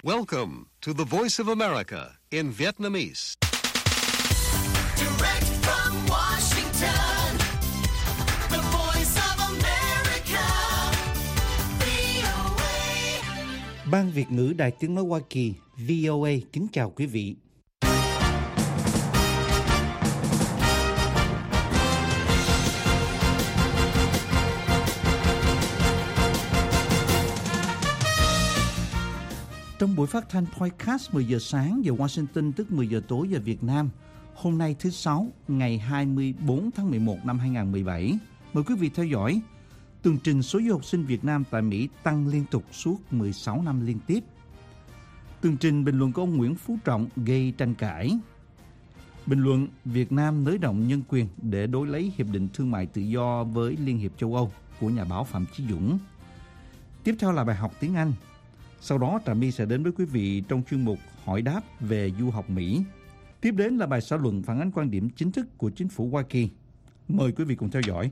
Welcome to the Voice of America in Vietnamese. Direct from Washington, the Voice of America, VOA. Ban Việt ngữ Đài Tiếng nói Hoa Kỳ, VOA kính chào quý vị. Trong buổi phát thanh podcast 10 giờ sáng giờ Washington tức 10 giờ tối giờ Việt Nam, hôm nay thứ Sáu, ngày 24 tháng 11 năm 2017, mời quý vị theo dõi tường trình số du học sinh Việt Nam tại Mỹ tăng liên tục suốt 16 năm liên tiếp. Tường trình bình luận của ông Nguyễn Phú Trọng gây tranh cãi. Bình luận Việt Nam nới rộng nhân quyền để đối lấy Hiệp định Thương mại Tự do với Liên hiệp châu Âu của nhà báo Phạm Chí Dũng. Tiếp theo là bài học tiếng Anh. Sau đó Trà My sẽ đến với quý vị trong chuyên mục hỏi đáp về du học Mỹ. Tiếp đến là bài xã luận phản ánh quan điểm chính thức của chính phủ Hoa Kỳ. Mời quý vị cùng theo dõi.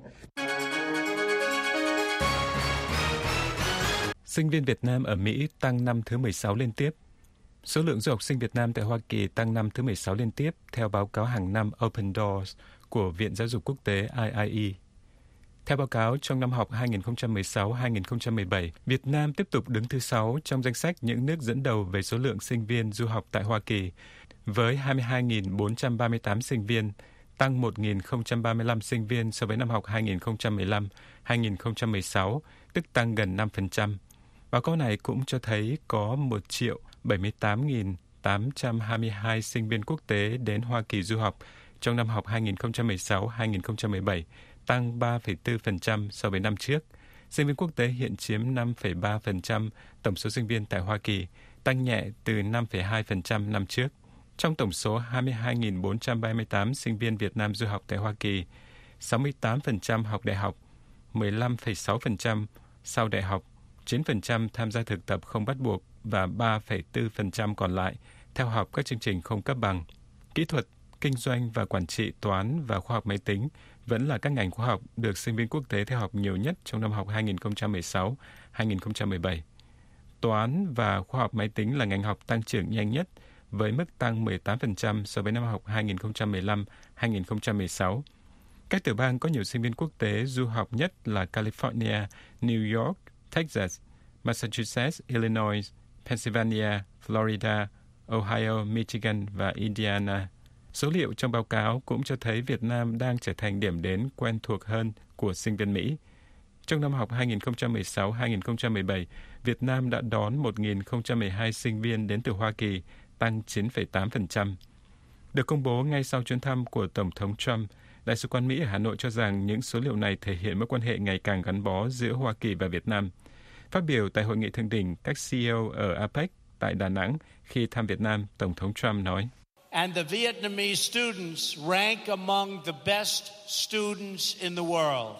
Sinh viên Việt Nam ở Mỹ tăng năm thứ 16 liên tiếp. Số lượng du học sinh Việt Nam tại Hoa Kỳ tăng năm thứ 16 liên tiếp theo báo cáo hàng năm Open Doors của Viện Giáo dục Quốc tế IIE. Theo báo cáo, trong năm học 2016-2017, Việt Nam tiếp tục đứng thứ 6 trong danh sách những nước dẫn đầu về số lượng sinh viên du học tại Hoa Kỳ, với 22.438 sinh viên, tăng 1.035 sinh viên so với năm học 2015-2016, tức tăng gần 5%. Báo cáo này cũng cho thấy có 1.078.822 sinh viên quốc tế đến Hoa Kỳ du học trong năm học 2016-2017, tăng 3,4% so với năm trước. Sinh viên quốc tế hiện chiếm 5,3% tổng số sinh viên tại Hoa Kỳ, tăng nhẹ từ 5,2% năm trước. Trong tổng số 22.438 sinh viên Việt Nam du học tại Hoa Kỳ, 68% học đại học, 15,6% sau đại học, 9% tham gia thực tập không bắt buộc và 3,4% còn lại theo học các chương trình không cấp bằng. Kỹ thuật, kinh doanh và quản trị, toán và khoa học máy tính vẫn là các ngành khoa học được sinh viên quốc tế theo học nhiều nhất trong năm học 2016-2017. Toán và khoa học máy tính là ngành học tăng trưởng nhanh nhất với mức tăng 18% so với năm học 2015-2016. Các tiểu bang có nhiều sinh viên quốc tế du học nhất là California, New York, Texas, Massachusetts, Illinois, Pennsylvania, Florida, Ohio, Michigan và Indiana. Số liệu trong báo cáo cũng cho thấy Việt Nam đang trở thành điểm đến quen thuộc hơn của sinh viên Mỹ. Trong năm học 2016-2017, Việt Nam đã đón 1.012 sinh viên đến từ Hoa Kỳ, tăng 9,8%. Được công bố ngay sau chuyến thăm của Tổng thống Trump, Đại sứ quán Mỹ ở Hà Nội cho rằng những số liệu này thể hiện mối quan hệ ngày càng gắn bó giữa Hoa Kỳ và Việt Nam. Phát biểu tại hội nghị thượng đỉnh các CEO ở APEC tại Đà Nẵng khi thăm Việt Nam, Tổng thống Trump nói: And the Vietnamese students rank among the best students in the world.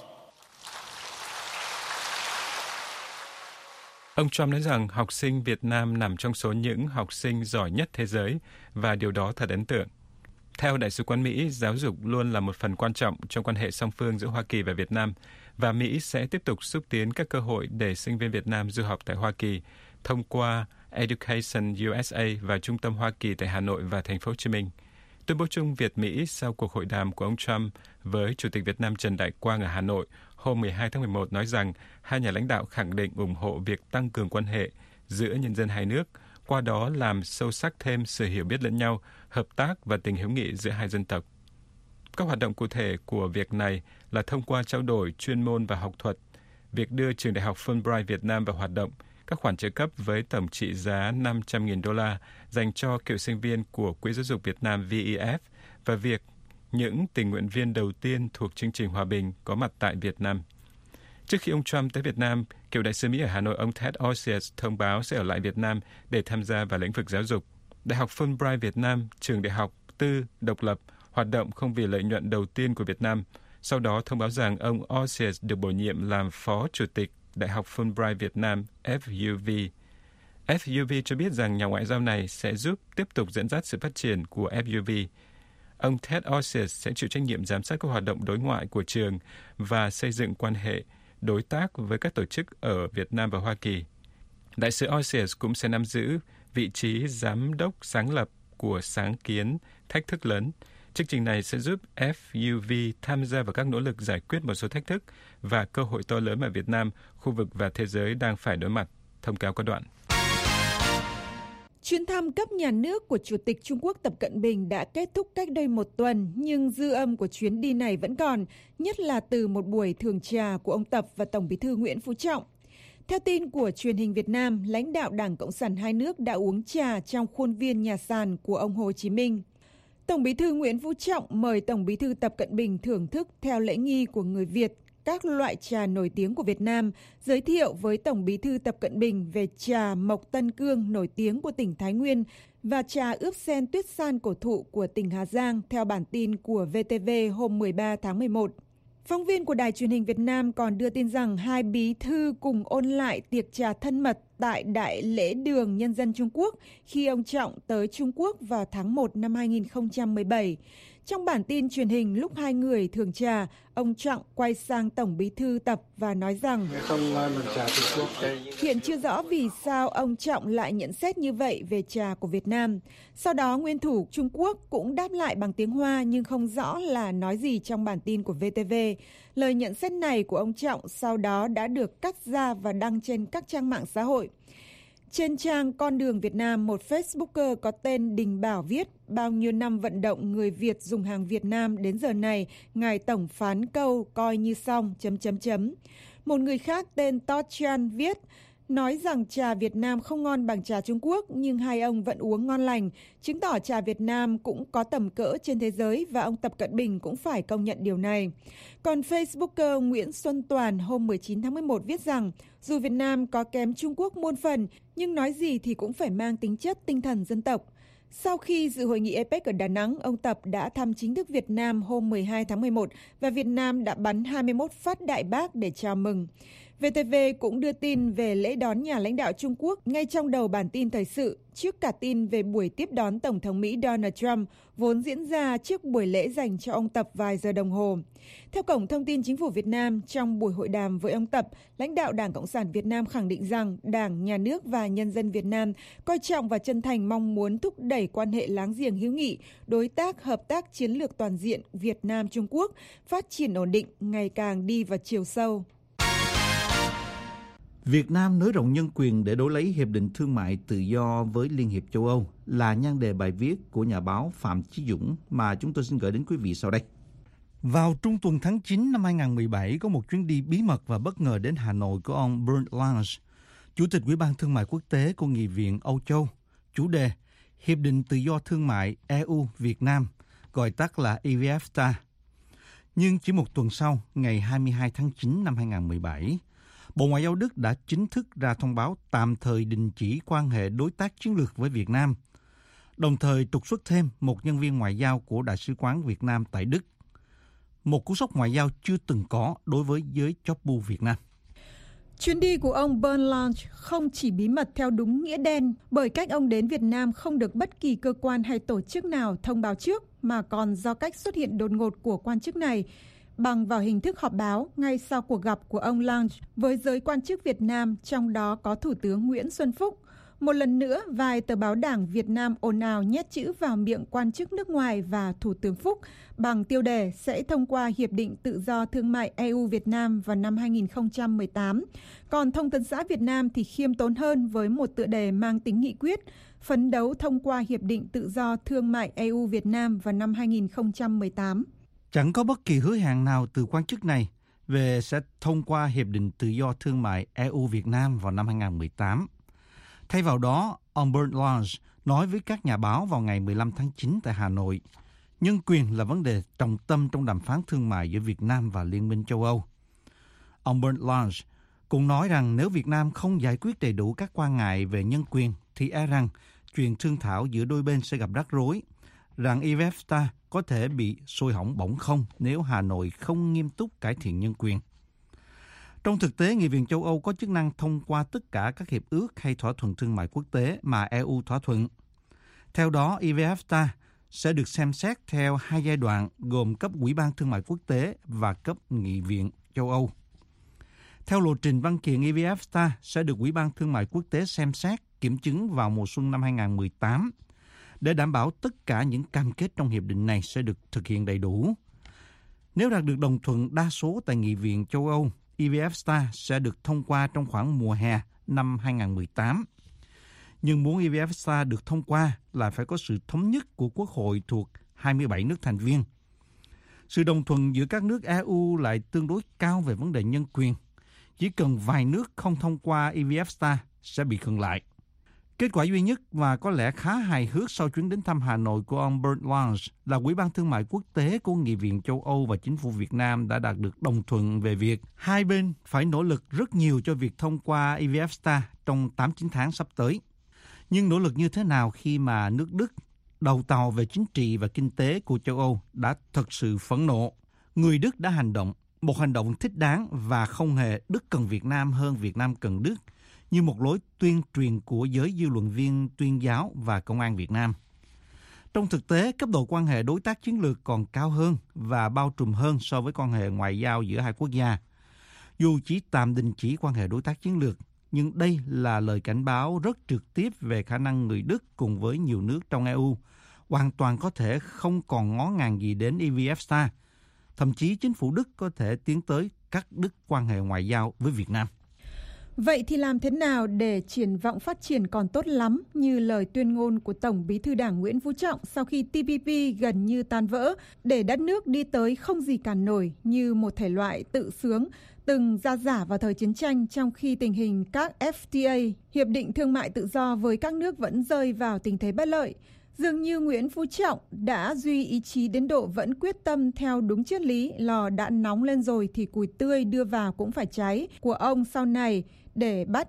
Ông Trump nói rằng học sinh Việt Nam nằm trong số những học sinh giỏi nhất thế giới và điều đó thật ấn tượng. Theo Đại sứ quán Mỹ, giáo dục luôn là một phần quan trọng trong quan hệ song phương giữa Hoa Kỳ và Việt Nam, và Mỹ sẽ tiếp tục xúc tiến các cơ hội để sinh viên Việt Nam du học tại Hoa Kỳ thông qua Education USA và Trung tâm Hoa Kỳ tại Hà Nội và Thành phố Hồ Chí Minh. Tuyên bố chung Việt-Mỹ sau cuộc hội đàm của ông Trump với Chủ tịch Việt Nam Trần Đại Quang ở Hà Nội hôm 12 tháng 11 nói rằng hai nhà lãnh đạo khẳng định ủng hộ việc tăng cường quan hệ giữa nhân dân hai nước, qua đó làm sâu sắc thêm sự hiểu biết lẫn nhau, hợp tác và tình hữu nghị giữa hai dân tộc. Các hoạt động cụ thể của việc này là thông qua trao đổi chuyên môn và học thuật, việc đưa trường đại học Fulbright Việt Nam vào hoạt động, các khoản trợ cấp với tổng trị giá $500.000 dành cho cựu sinh viên của Quỹ Giáo dục Việt Nam VEF và việc những tình nguyện viên đầu tiên thuộc chương trình hòa bình có mặt tại Việt Nam. Trước khi ông Trump tới Việt Nam, cựu đại sứ Mỹ ở Hà Nội ông Ted Osius thông báo sẽ ở lại Việt Nam để tham gia vào lĩnh vực giáo dục. Đại học Fulbright Việt Nam, trường đại học tư độc lập, hoạt động không vì lợi nhuận đầu tiên của Việt Nam, sau đó thông báo rằng ông Osius được bổ nhiệm làm Phó Chủ tịch Đại học Fulbright Việt Nam FUV. FUV cho biết rằng nhà ngoại giao này sẽ giúp tiếp tục dẫn dắt sự phát triển của FUV. Ông Ted Osius sẽ chịu trách nhiệm giám sát các hoạt động đối ngoại của trường và xây dựng quan hệ đối tác với các tổ chức ở Việt Nam và Hoa Kỳ. Đại sứ Osius cũng sẽ nắm giữ vị trí giám đốc sáng lập của sáng kiến Thách thức lớn. Chương trình này sẽ giúp FUV tham gia vào các nỗ lực giải quyết một số thách thức và cơ hội to lớn mà Việt Nam, khu vực và thế giới đang phải đối mặt. Thông cáo có đoạn. Chuyến thăm cấp nhà nước của Chủ tịch Trung Quốc Tập Cận Bình đã kết thúc cách đây một tuần, nhưng dư âm của chuyến đi này vẫn còn, nhất là từ một buổi thưởng trà của ông Tập và Tổng Bí thư Nguyễn Phú Trọng. Theo tin của truyền hình Việt Nam, lãnh đạo Đảng Cộng sản hai nước đã uống trà trong khuôn viên nhà sàn của ông Hồ Chí Minh. Tổng Bí thư Nguyễn Phú Trọng mời Tổng Bí thư Tập Cận Bình thưởng thức theo lễ nghi của người Việt các loại trà nổi tiếng của Việt Nam, giới thiệu với Tổng Bí thư Tập Cận Bình về trà Mộc Tân Cương nổi tiếng của tỉnh Thái Nguyên và trà ướp sen tuyết san cổ thụ của tỉnh Hà Giang, theo bản tin của VTV hôm 13 tháng 11. Phóng viên của Đài truyền hình Việt Nam còn đưa tin rằng hai bí thư cùng ôn lại tiệc trà thân mật tại Đại lễ đường Nhân dân Trung Quốc khi ông Trọng tới Trung Quốc vào tháng 1 năm 2017. Trong bản tin truyền hình lúc hai người thưởng trà, ông Trọng quay sang Tổng Bí thư Tập và nói rằng hiện chưa rõ vì sao ông Trọng lại nhận xét như vậy về trà của Việt Nam. Sau đó, nguyên thủ Trung Quốc cũng đáp lại bằng tiếng Hoa nhưng không rõ là nói gì trong bản tin của VTV. Lời nhận xét này của ông Trọng sau đó đã được cắt ra và đăng trên các trang mạng xã hội. Trên trang Con đường Việt Nam, một Facebooker có tên Đình Bảo viết bao nhiêu năm vận động người Việt dùng hàng Việt Nam đến giờ này, ngài tổng phán câu coi như xong... Một người khác tên Todd Chan viết nói rằng trà Việt Nam không ngon bằng trà Trung Quốc, nhưng hai ông vẫn uống ngon lành, chứng tỏ trà Việt Nam cũng có tầm cỡ trên thế giới và ông Tập Cận Bình cũng phải công nhận điều này. Còn Facebooker Nguyễn Xuân Toàn hôm 19 tháng 11 viết rằng dù Việt Nam có kém Trung Quốc muôn phần, nhưng nói gì thì cũng phải mang tính chất tinh thần dân tộc. Sau khi dự hội nghị APEC ở Đà Nẵng, ông Tập đã thăm chính thức Việt Nam hôm 12 tháng 11 và Việt Nam đã bắn 21 phát đại bác để chào mừng. VTV cũng đưa tin về lễ đón nhà lãnh đạo Trung Quốc ngay trong đầu bản tin thời sự, trước cả tin về buổi tiếp đón Tổng thống Mỹ Donald Trump, vốn diễn ra trước buổi lễ dành cho ông Tập vài giờ đồng hồ. Theo Cổng Thông tin Chính phủ Việt Nam, trong buổi hội đàm với ông Tập, lãnh đạo Đảng Cộng sản Việt Nam khẳng định rằng Đảng, Nhà nước và nhân dân Việt Nam coi trọng và chân thành mong muốn thúc đẩy quan hệ láng giềng hữu nghị, đối tác, hợp tác chiến lược toàn diện Việt Nam-Trung Quốc, phát triển ổn định, ngày càng đi vào chiều sâu. Việt Nam nới rộng nhân quyền để đổi lấy Hiệp định Thương mại Tự do với Liên hiệp châu Âu là nhan đề bài viết của nhà báo Phạm Chí Dũng mà chúng tôi xin gửi đến quý vị sau đây. Vào trung tuần tháng 9 năm 2017, có một chuyến đi bí mật và bất ngờ đến Hà Nội của ông Bernd Lange, Chủ tịch Ủy ban Thương mại Quốc tế của Nghị viện Âu Châu, chủ đề Hiệp định Tự do Thương mại EU-Việt Nam, gọi tắt là EVFTA. Nhưng chỉ một tuần sau, ngày 22 tháng 9 năm 2017, Bộ Ngoại giao Đức đã chính thức ra thông báo tạm thời đình chỉ quan hệ đối tác chiến lược với Việt Nam, đồng thời trục xuất thêm một nhân viên ngoại giao của Đại sứ quán Việt Nam tại Đức. Một cú sốc ngoại giao chưa từng có đối với giới chóp bu Việt Nam. Chuyến đi của ông Bernd Lange không chỉ bí mật theo đúng nghĩa đen, bởi cách ông đến Việt Nam không được bất kỳ cơ quan hay tổ chức nào thông báo trước, mà còn do cách xuất hiện đột ngột của quan chức này, bằng vào hình thức họp báo ngay sau cuộc gặp của ông Lange với giới quan chức Việt Nam, trong đó có Thủ tướng Nguyễn Xuân Phúc. Một lần nữa, vài tờ báo Đảng Việt Nam ồn ào nhét chữ vào miệng quan chức nước ngoài và Thủ tướng Phúc bằng tiêu đề sẽ thông qua Hiệp định Tự do Thương mại EU-Việt Nam vào năm 2018. Còn Thông tấn xã Việt Nam thì khiêm tốn hơn với một tựa đề mang tính nghị quyết, phấn đấu thông qua Hiệp định Tự do Thương mại EU-Việt Nam vào năm 2018. Chẳng có bất kỳ hứa hẹn nào từ quan chức này về sẽ thông qua Hiệp định Tự do Thương mại EU-Việt Nam vào năm 2018. Thay vào đó, ông Bernd Lange nói với các nhà báo vào ngày 15 tháng 9 tại Hà Nội, nhân quyền là vấn đề trọng tâm trong đàm phán thương mại giữa Việt Nam và Liên minh châu Âu. Ông Bernd Lange cũng nói rằng nếu Việt Nam không giải quyết đầy đủ các quan ngại về nhân quyền, thì e rằng chuyện thương thảo giữa đôi bên sẽ gặp rắc rối, rằng EVFTA có thể bị sôi hỏng bỏng không nếu Hà Nội không nghiêm túc cải thiện nhân quyền. Trong thực tế, Nghị viện châu Âu có chức năng thông qua tất cả các hiệp ước hay thỏa thuận thương mại quốc tế mà EU thỏa thuận. Theo đó, EVFTA sẽ được xem xét theo hai giai đoạn gồm cấp Ủy ban Thương mại Quốc tế và cấp Nghị viện châu Âu. Theo lộ trình văn kiện, EVFTA sẽ được Ủy ban Thương mại Quốc tế xem xét kiểm chứng vào mùa xuân năm 2018 để đảm bảo tất cả những cam kết trong hiệp định này sẽ được thực hiện đầy đủ. Nếu đạt được đồng thuận đa số tại Nghị viện châu Âu, EVFTA sẽ được thông qua trong khoảng mùa hè năm 2018. Nhưng muốn EVFTA được thông qua là phải có sự thống nhất của Quốc hội thuộc 27 nước thành viên. Sự đồng thuận giữa các nước EU lại tương đối cao về vấn đề nhân quyền. Chỉ cần vài nước không thông qua EVFTA sẽ bị khựng lại. Kết quả duy nhất và có lẽ khá hài hước sau chuyến đến thăm Hà Nội của ông Bert Lange là Ủy ban Thương mại Quốc tế của Nghị viện châu Âu và Chính phủ Việt Nam đã đạt được đồng thuận về việc hai bên phải nỗ lực rất nhiều cho việc thông qua EVFTA trong 8-9 tháng sắp tới. Nhưng nỗ lực như thế nào khi mà nước Đức, đầu tàu về chính trị và kinh tế của châu Âu, đã thật sự phẫn nộ? Người Đức đã hành động, một hành động thích đáng và không hề Đức cần Việt Nam hơn Việt Nam cần Đức, như một lối tuyên truyền của giới dư luận viên tuyên giáo và công an Việt Nam. Trong thực tế, cấp độ quan hệ đối tác chiến lược còn cao hơn và bao trùm hơn so với quan hệ ngoại giao giữa hai quốc gia. Dù chỉ tạm đình chỉ quan hệ đối tác chiến lược, nhưng đây là lời cảnh báo rất trực tiếp về khả năng người Đức cùng với nhiều nước trong EU hoàn toàn có thể không còn ngó ngàng gì đến EVFTA. Thậm chí chính phủ Đức có thể tiến tới cắt đứt quan hệ ngoại giao với Việt Nam. Vậy thì làm thế nào để triển vọng phát triển còn tốt lắm như lời tuyên ngôn của Tổng Bí thư Đảng Nguyễn Phú Trọng sau khi TPP gần như tan vỡ, để đất nước đi tới không gì cản nổi như một thể loại tự sướng từng ra giả vào thời chiến tranh, trong khi tình hình các FTA, Hiệp định Thương mại Tự do với các nước vẫn rơi vào tình thế bất lợi. Dường như Nguyễn Phú Trọng đã duy ý chí đến độ vẫn quyết tâm theo đúng triết lý lò đã nóng lên rồi thì củi tươi đưa vào cũng phải cháy của ông sau này, để bắt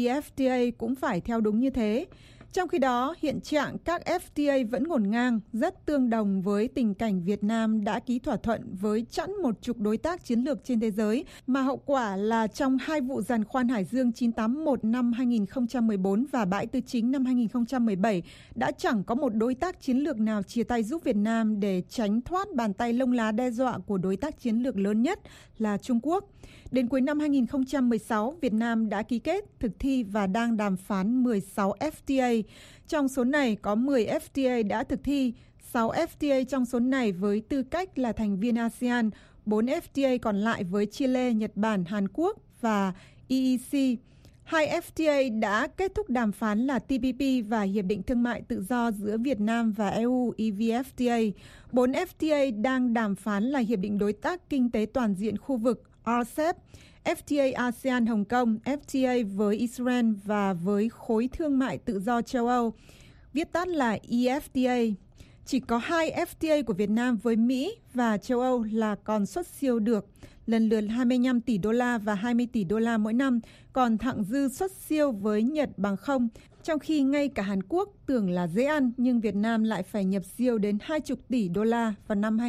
EVFTA cũng phải theo đúng như thế. Trong khi đó, hiện trạng các FTA vẫn ngổn ngang, rất tương đồng với tình cảnh Việt Nam đã ký thỏa thuận với chẵn 10 đối tác chiến lược trên thế giới, mà hậu quả là trong 2 vụ giàn khoan Hải Dương 981 năm 2014 và Bãi Tư Chính năm 2017 đã chẳng có một đối tác chiến lược nào chia tay giúp Việt Nam để tránh thoát bàn tay lông lá đe dọa của đối tác chiến lược lớn nhất là Trung Quốc. Đến cuối năm 2016, Việt Nam đã ký kết, thực thi và đang đàm phán 16 FTA. Trong số này có 10 FTA đã thực thi, 6 FTA trong số này với tư cách là thành viên ASEAN, 4 FTA còn lại với Chile, Nhật Bản, Hàn Quốc và EEC. 2 FTA đã kết thúc đàm phán là TPP và Hiệp định Thương mại Tự do giữa Việt Nam và EU EVFTA. 4 FTA đang đàm phán là Hiệp định Đối tác Kinh tế Toàn diện khu vực RCEP, FTA ASEAN Hồng Kông, FTA với Israel và với Khối Thương mại Tự do châu Âu, viết tắt là EFTA. Chỉ có 2 FTA của Việt Nam với Mỹ và châu Âu là còn xuất siêu được, lần lượt 25 tỷ đô la và 20 tỷ đô la mỗi năm, còn thặng dư xuất siêu với Nhật bằng không, trong khi ngay cả Hàn Quốc tưởng là dễ ăn nhưng Việt Nam lại phải nhập siêu đến 20 tỷ đô la vào năm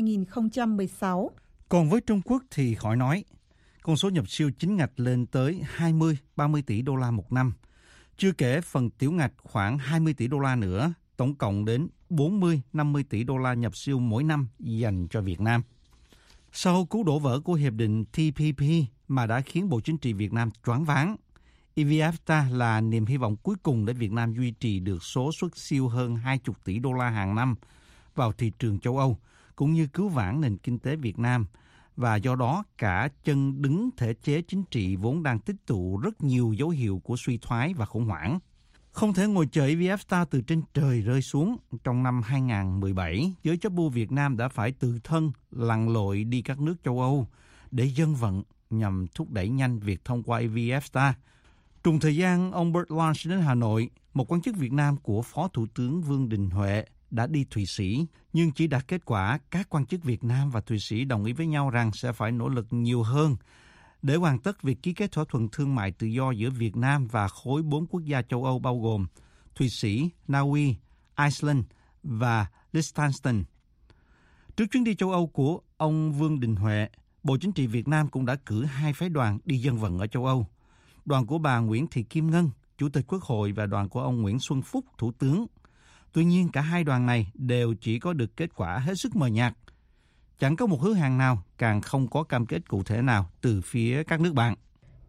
2016. Còn với Trung Quốc thì khỏi nói, con số nhập siêu chính ngạch lên tới 20-30 tỷ đô la một năm, chưa kể phần tiểu ngạch khoảng 20 tỷ đô la nữa, tổng cộng đến 40-50 tỷ đô la nhập siêu mỗi năm dành cho Việt Nam. Sau cú đổ vỡ của hiệp định TPP mà đã khiến Bộ Chính trị Việt Nam choáng váng, EVFTA là niềm hy vọng cuối cùng để Việt Nam duy trì được số xuất siêu hơn 20 tỷ đô la hàng năm vào thị trường châu Âu, cũng như cứu vãn nền kinh tế Việt Nam, và do đó cả chân đứng thể chế chính trị vốn đang tích tụ rất nhiều dấu hiệu của suy thoái và khủng hoảng. Không thể ngồi chờ EVFTA từ trên trời rơi xuống. Trong năm 2017, giới chấp bu Việt Nam đã phải tự thân lặn lội đi các nước châu Âu để dân vận nhằm thúc đẩy nhanh việc thông qua EVFTA. Trùng thời gian, ông Bert Lange đến Hà Nội, một quan chức Việt Nam của Phó Thủ tướng Vương Đình Huệ đã đi Thụy Sĩ, nhưng chỉ đạt kết quả các quan chức Việt Nam và Thụy Sĩ đồng ý với nhau rằng sẽ phải nỗ lực nhiều hơn để hoàn tất việc ký kết thỏa thuận thương mại tự do giữa Việt Nam và khối 4 quốc gia châu Âu bao gồm Thụy Sĩ, Na Uy, Iceland và Liechtenstein. Trước chuyến đi châu Âu của ông Vương Đình Huệ, Bộ Chính trị Việt Nam cũng đã cử 2 phái đoàn đi dân vận ở châu Âu. Đoàn của bà Nguyễn Thị Kim Ngân, Chủ tịch Quốc hội, và đoàn của ông Nguyễn Xuân Phúc, Thủ tướng. Tuy nhiên, cả hai đoàn này đều chỉ có được kết quả hết sức mờ nhạt. Chẳng có một hứa hẹn nào, càng không có cam kết cụ thể nào từ phía các nước bạn.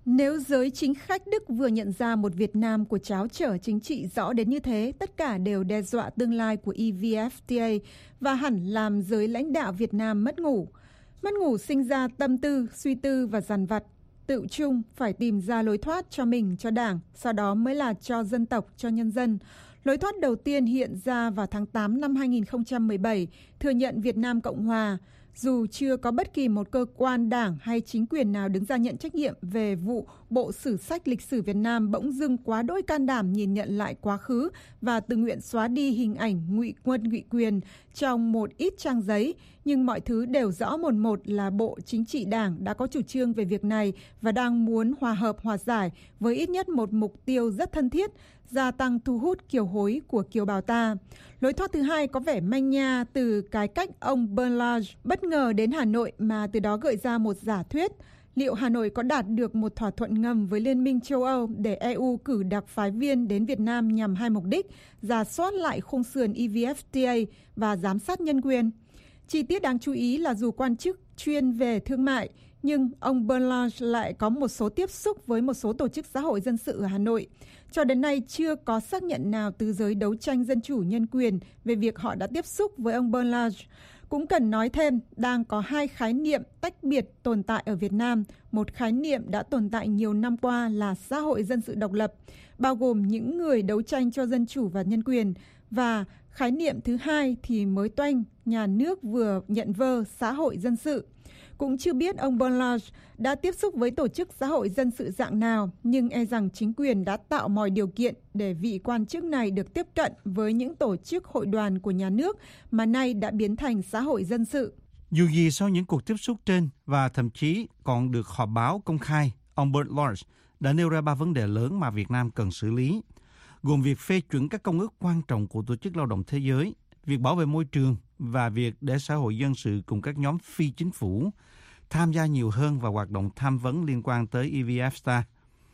Nếu giới chính khách Đức vừa nhận ra một Việt Nam của tráo trở chính trị rõ đến như thế, tất cả đều đe dọa tương lai của EVFTA và hẳn làm giới lãnh đạo Việt Nam mất ngủ. Mất ngủ sinh ra tâm tư, suy tư và dằn vặt. Tự chung phải tìm ra lối thoát cho mình, cho Đảng, sau đó mới là cho dân tộc, cho nhân dân. Lối thoát đầu tiên hiện ra vào tháng 8 năm 2017, thừa nhận Việt Nam Cộng Hòa. Dù chưa có bất kỳ một cơ quan đảng hay chính quyền nào đứng ra nhận trách nhiệm về vụ Bộ Sử sách Lịch sử Việt Nam bỗng dưng quá đỗi can đảm nhìn nhận lại quá khứ và tự nguyện xóa đi hình ảnh ngụy quân ngụy quyền trong một ít trang giấy, nhưng mọi thứ đều rõ mồn một là Bộ Chính trị Đảng đã có chủ trương về việc này và đang muốn hòa hợp hòa giải với ít nhất một mục tiêu rất thân thiết, gia tăng thu hút kiều hối của kiều bào ta. Lối thoát thứ hai có vẻ manh nha từ cái cách ông Bernard bất ngờ đến Hà Nội mà từ đó gợi ra một giả thuyết. Liệu Hà Nội có đạt được một thỏa thuận ngầm với Liên minh châu Âu để EU cử đặc phái viên đến Việt Nam nhằm hai mục đích, rà soát lại khung sườn EVFTA và giám sát nhân quyền? Chi tiết đáng chú ý là dù quan chức chuyên về thương mại, nhưng ông Bernard lại có một số tiếp xúc với một số tổ chức xã hội dân sự ở Hà Nội. Cho đến nay chưa có xác nhận nào từ giới đấu tranh dân chủ nhân quyền về việc họ đã tiếp xúc với ông Bernard. Cũng cần nói thêm, đang có hai khái niệm tách biệt tồn tại ở Việt Nam. Một khái niệm đã tồn tại nhiều năm qua là xã hội dân sự độc lập, bao gồm những người đấu tranh cho dân chủ và nhân quyền. Và khái niệm thứ hai thì mới toanh, nhà nước vừa nhận vơ xã hội dân sự. Cũng chưa biết ông Bernard đã tiếp xúc với tổ chức xã hội dân sự dạng nào, nhưng e rằng chính quyền đã tạo mọi điều kiện để vị quan chức này được tiếp cận với những tổ chức hội đoàn của nhà nước mà nay đã biến thành xã hội dân sự. Dù gì sau những cuộc tiếp xúc trên và thậm chí còn được họp báo công khai, ông Bernard đã nêu ra 3 vấn đề lớn mà Việt Nam cần xử lý, gồm việc phê chuẩn các công ước quan trọng của Tổ chức Lao động Thế giới, việc bảo vệ môi trường và việc để xã hội dân sự cùng các nhóm phi chính phủ tham gia nhiều hơn vào hoạt động tham vấn liên quan tới EVFTA.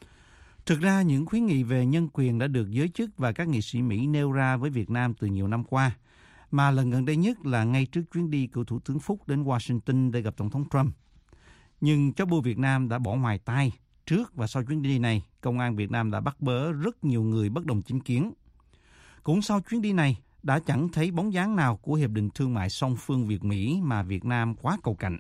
Thực ra, những khuyến nghị về nhân quyền đã được giới chức và các nghị sĩ Mỹ nêu ra với Việt Nam từ nhiều năm qua, mà lần gần đây nhất là ngay trước chuyến đi của Thủ tướng Phúc đến Washington để gặp Tổng thống Trump. Nhưng chó bu Việt Nam đã bỏ ngoài tai. Trước và sau chuyến đi này, Công an Việt Nam đã bắt bớ rất nhiều người bất đồng chính kiến. Cũng sau chuyến đi này, đã chẳng thấy bóng dáng nào của Hiệp định Thương mại song phương Việt-Mỹ mà Việt Nam quá cầu cạnh.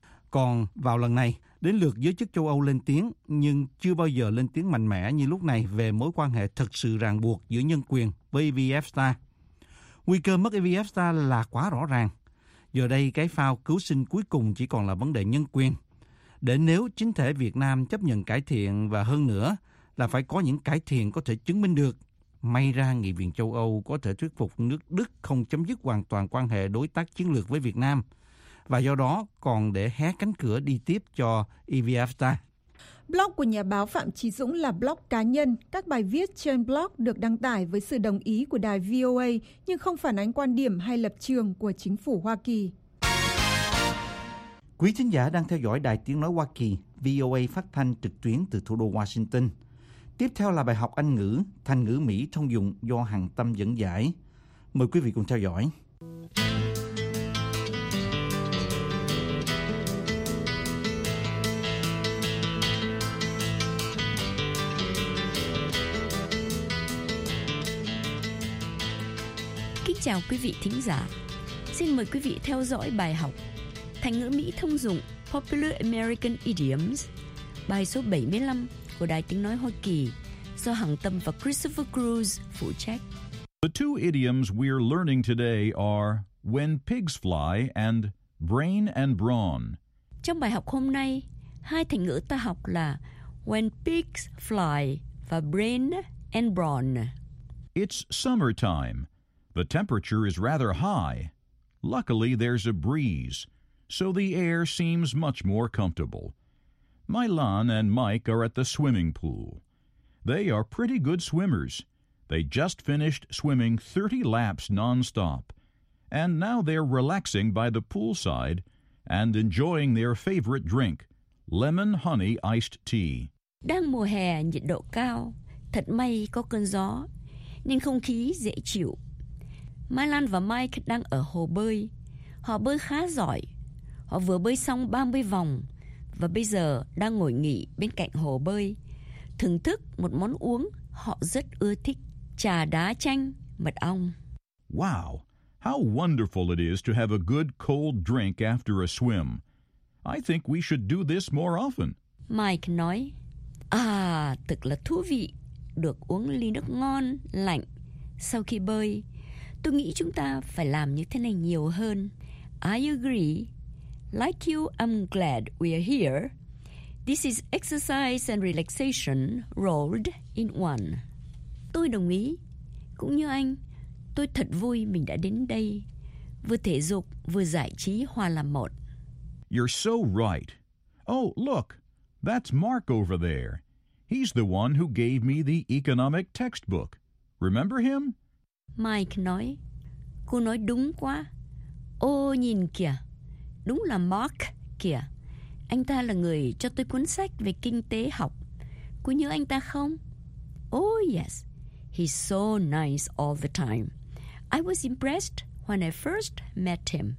Còn vào lần này, đến lượt giới chức châu Âu lên tiếng, nhưng chưa bao giờ lên tiếng mạnh mẽ như lúc này về mối quan hệ thực sự ràng buộc giữa nhân quyền với EVFTA. Nguy cơ mất EVFTA là quá rõ ràng. Giờ đây cái phao cứu sinh cuối cùng chỉ còn là vấn đề nhân quyền. Để nếu chính thể Việt Nam chấp nhận cải thiện và hơn nữa là phải có những cải thiện có thể chứng minh được, may ra Nghị viện châu Âu có thể thuyết phục nước Đức không chấm dứt hoàn toàn quan hệ đối tác chiến lược với Việt Nam, và do đó còn để hé cánh cửa đi tiếp cho EVFTA. Blog của nhà báo Phạm Chí Dũng là blog cá nhân. Các bài viết trên blog được đăng tải với sự đồng ý của đài VOA nhưng không phản ánh quan điểm hay lập trường của chính phủ Hoa Kỳ. Quý thính giả đang theo dõi Đài Tiếng Nói Hoa Kỳ, VOA phát thanh trực tuyến từ thủ đô Washington. Tiếp theo là bài học Anh ngữ, thành ngữ Mỹ thông dụng do Hằng Tâm dẫn giải. Mời quý vị cùng theo dõi. Kính chào quý vị thính giả. Xin mời quý vị theo dõi bài học Thành ngữ Mỹ thông dụng Popular American Idioms, bài số 75 của Đài Tiếng Nói Hoa Kỳ do Hằng Tâm và Christopher Cruz phụ trách. The two idioms we're learning today are when pigs fly and brain and brawn. Trong bài học hôm nay, hai thành ngữ ta học là when pigs fly và brain and brawn. It's summertime. The temperature is rather high. Luckily, there's a breeze, so the air seems much more comfortable. Mylan and Mike are at the swimming pool. They are pretty good swimmers. They just finished swimming 30 laps nonstop, and now they're relaxing by the poolside and enjoying their favorite drink, lemon honey iced tea. Đang mùa hè nhiệt độ cao, thật may có cơn gió, nên không khí dễ chịu. Mai Lan và Mike đang ở hồ bơi. Họ bơi khá giỏi. Họ vừa bơi xong 30 vòng và bây giờ đang ngồi nghỉ bên cạnh hồ bơi, thưởng thức một món uống họ rất ưa thích, trà đá chanh, mật ong. Wow, how wonderful it is to have a good cold drink after a swim. I think we should do this more often. Mike nói, thật là thú vị được uống ly nước ngon, lạnh sau khi bơi. Tôi nghĩ chúng ta phải làm như thế này nhiều hơn. I agree. Like you, I'm glad we are here. This is exercise and relaxation rolled in one. Tôi đồng ý. Cũng như anh, tôi thật vui mình đã đến đây. Vừa thể dục, vừa giải trí hòa làm một. You're so right. Oh, look, that's Mark over there. He's the one who gave me the economic textbook. Remember him? Mike nói, cô nói đúng quá. Ô nhìn kìa, đúng là Mark kìa. Anh ta là người cho tôi cuốn sách về kinh tế học. Cô nhớ anh ta không? Oh yes, he's so nice all the time. I was impressed when I first met him.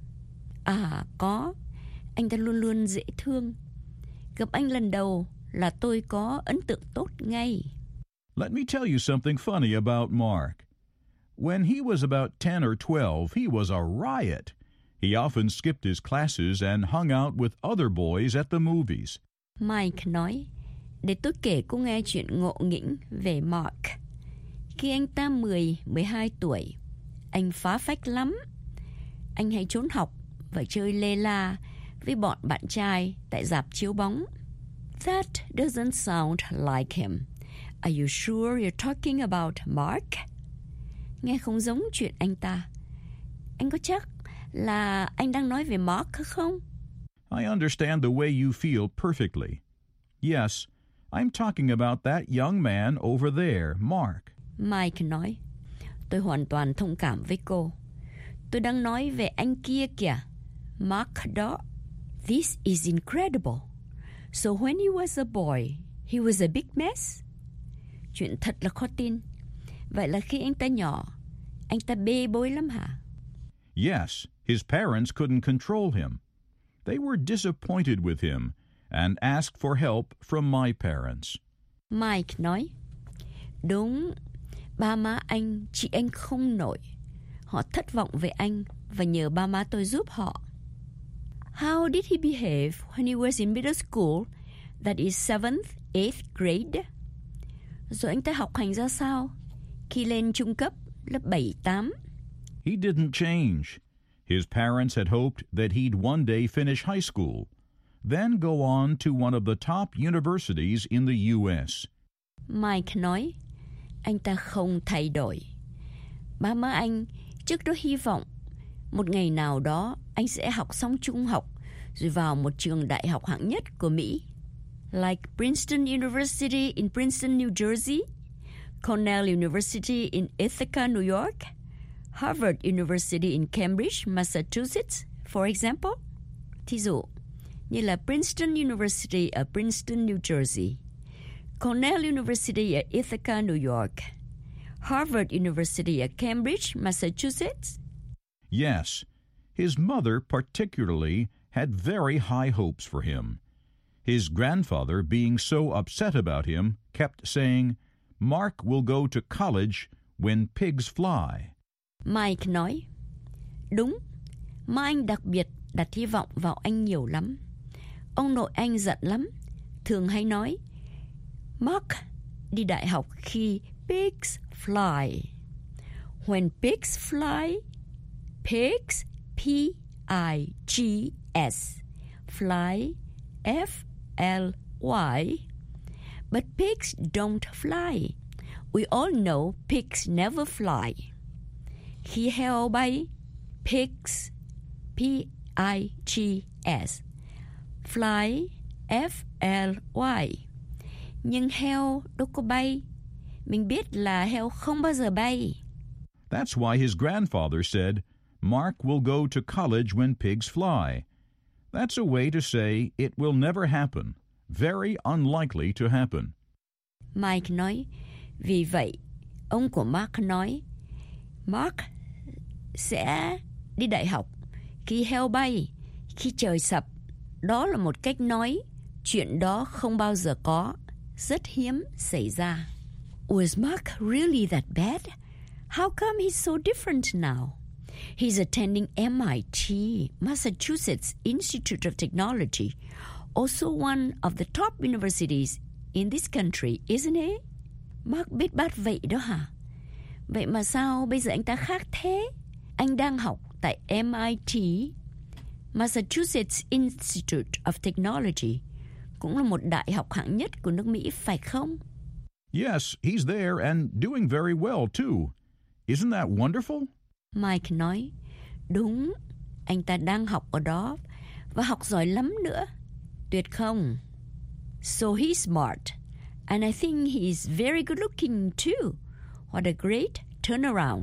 Có. Anh ta luôn luôn dễ thương. Gặp anh lần đầu là tôi có ấn tượng tốt ngay. Let me tell you something funny about Mark. When he was about 10 or 12, he was a riot. He often skipped his classes and hung out with other boys at the movies. Mike nói, để tôi kể cô nghe chuyện ngộ nghĩnh về Mark. Khi anh ta 10-12 tuổi, anh phá phách lắm. Anh hay trốn học và chơi lê la với bọn bạn trai tại rạp chiếu bóng. That doesn't sound like him. Are you sure you're talking about Mark? Nghe không giống chuyện anh ta. Anh có chắc là anh đang nói về Mark không? I understand the way you feel perfectly. Yes, I'm talking about that young man over there, Mark. Mike nói, tôi hoàn toàn thông cảm với cô. Tôi đang nói về anh kia kìa, Mark đó. This is incredible. So when he was a boy, he was a big mess? Chuyện thật là khó tin. Vậy là khi anh ta nhỏ, anh ta bê bối lắm hả? Yes, his parents couldn't control him. They were disappointed with him and asked for help from my parents. Mike nói, đúng, ba má anh, chị anh không nổi. Họ thất vọng về anh và nhờ ba má tôi giúp họ. How did he behave when he was in middle school, that is 7th, 8th grade? Rồi anh ta học hành ra sao khi lên trung cấp lớp 7, 8? He didn't change. His parents had hoped that he'd one day finish high school, then go on to one of the top universities in the U.S. Mike nói, anh ta không thay đổi. Ba má anh trước đó hy vọng một ngày nào đó anh sẽ học xong trung học rồi vào một trường đại học hạng nhất của Mỹ. Like Princeton University in Princeton, New Jersey, Cornell University in Ithaca, New York, Harvard University in Cambridge, Massachusetts, for example. Thí dụ, như là Princeton University ở Princeton, New Jersey, Cornell University ở Ithaca, New York, Harvard University ở Cambridge, Massachusetts. Yes, his mother particularly had very high hopes for him. His grandfather, being so upset about him, kept saying, Mark will go to college when pigs fly. Mike nói, đúng, má anh đặc biệt đặt hy vọng vào anh nhiều lắm. Ông nội anh giận lắm, thường hay nói, Mark đi đại học khi pigs fly. When pigs fly, pigs, P-I-G-S, fly, F-L-Y. But pigs don't fly. We all know pigs never fly. Khi heo bay, pigs, P-I-G-S, fly, F-L-Y. Nhưng heo đâu có bay. Mình biết là heo không bao giờ bay. That's why his grandfather said, Mark will go to college when pigs fly. That's a way to say it will never happen. Very unlikely to happen. Mike nói, vì vậy, ông của Mark nói, Mark sẽ đi đại học khi heo bay, khi trời sập. Đó là một cách nói Chuyện đó không bao giờ có, rất hiếm xảy ra. Was Mark really that bad? How come he's so different now? He's attending MIT, Massachusetts Institute of Technology, also one of the top universities in this country, isn't he? Mark biết bát vậy đó hả? Vậy mà sao bây giờ anh ta khác thế? Anh đang học tại MIT, Massachusetts Institute of Technology, cũng là một đại học hạng nhất của nước Mỹ, phải không? Yes, he's there and doing very well, too. Isn't that wonderful? Mike nói, đúng, anh ta đang học ở đó và học giỏi lắm nữa. Tuyệt không? So he's smart, and I think he's very good looking too. What a great turnaround.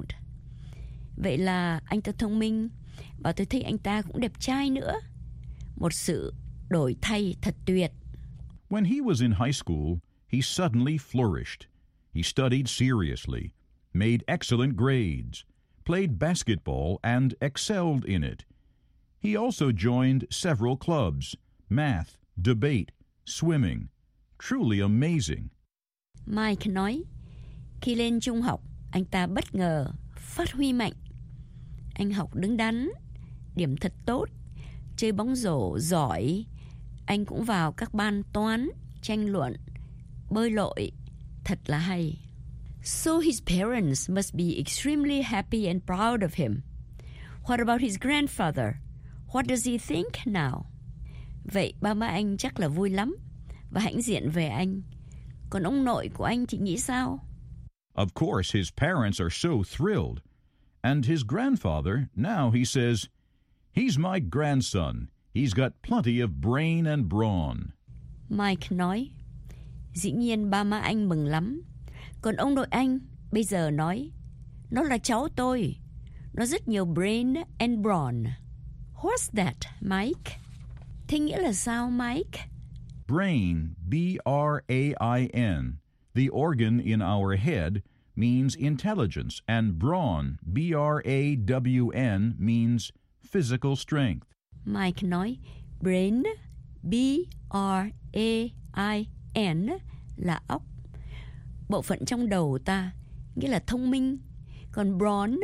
Vậy là anh ta thông minh, và tôi thấy anh ta cũng đẹp trai nữa. Một sự đổi thay thật tuyệt. When he was in high school, he suddenly flourished. He studied seriously, made excellent grades, played basketball, and excelled in it. He also joined several clubs, math, debate, swimming. Truly amazing. Mike nói, khi lên trung học, anh ta bất ngờ phát huy mạnh. Anh học đứng đắn, điểm thật tốt, chơi bóng rổ giỏi. Anh cũng vào các ban toán, tranh luận, bơi lội. Thật là hay. So his parents must be extremely happy and proud of him. What about his grandfather? What does he think now? Vậy ba má anh chắc là vui lắm và hãnh diện về anh. Còn ông nội của anh thì nghĩ sao? Of course, his parents are so thrilled. And his grandfather, now he says, he's my grandson. He's got plenty of brain and brawn. Mike nói, dĩ nhiên ba má anh mừng lắm. Còn ông nội anh bây giờ nói, nó là cháu tôi. Nó rất nhiều brain and brawn. What's that, Mike? Thế nghĩa là sao, Mike? Brain, B-R-A-I-N, the organ in our head, means intelligence, and brawn, B-R-A-W-N, means physical strength. Mike nói, brain, B-R-A-I-N, là óc. Bộ phận trong đầu ta, nghĩa là thông minh. Còn brawn,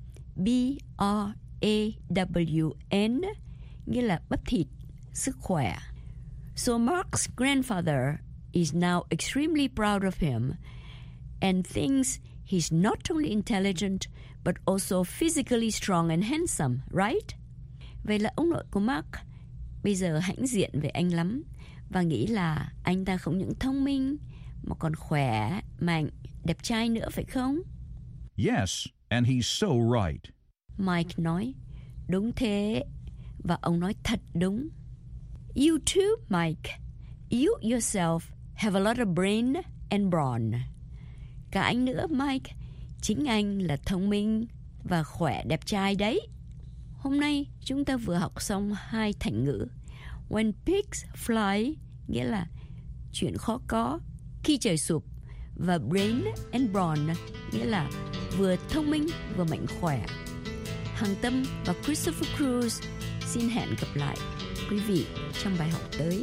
B-R-A-W-N, nghĩa là bắp thịt, sức khỏe. So Mark's grandfather is now extremely proud of him and thinks he's not only intelligent but also physically strong and handsome, right? Vậy là ông nội của Mark bây giờ hãnh diện về anh lắm và nghĩ là anh ta không những thông minh mà còn khỏe, mạnh, đẹp trai nữa, phải không? Yes, and he's so right. Mike nói, đúng thế, và ông nói thật đúng. You too, Mike. You yourself have a lot of brain and brawn. Cả anh nữa, Mike. Chính anh là thông minh và khỏe đẹp trai đấy. Hôm nay chúng ta vừa học xong 2 thành ngữ. When pigs fly, nghĩa là chuyện khó có, khi trời sụp. Và brain and brawn, nghĩa là vừa thông minh vừa mạnh khỏe. Hằng Tâm và Christopher Cruz xin hẹn gặp lại quý vị trong bài học tới.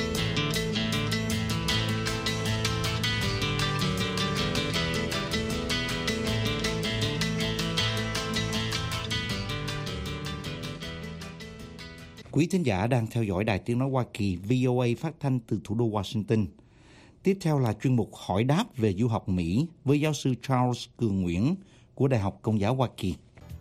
Quý thính giả đang theo dõi Đài Tiếng Nói Hoa Kỳ VOA phát thanh từ thủ đô Washington. Tiếp theo là chuyên mục hỏi đáp về du học Mỹ với giáo sư Charles Cường Nguyễn của Đại học Công giáo Hoa Kỳ.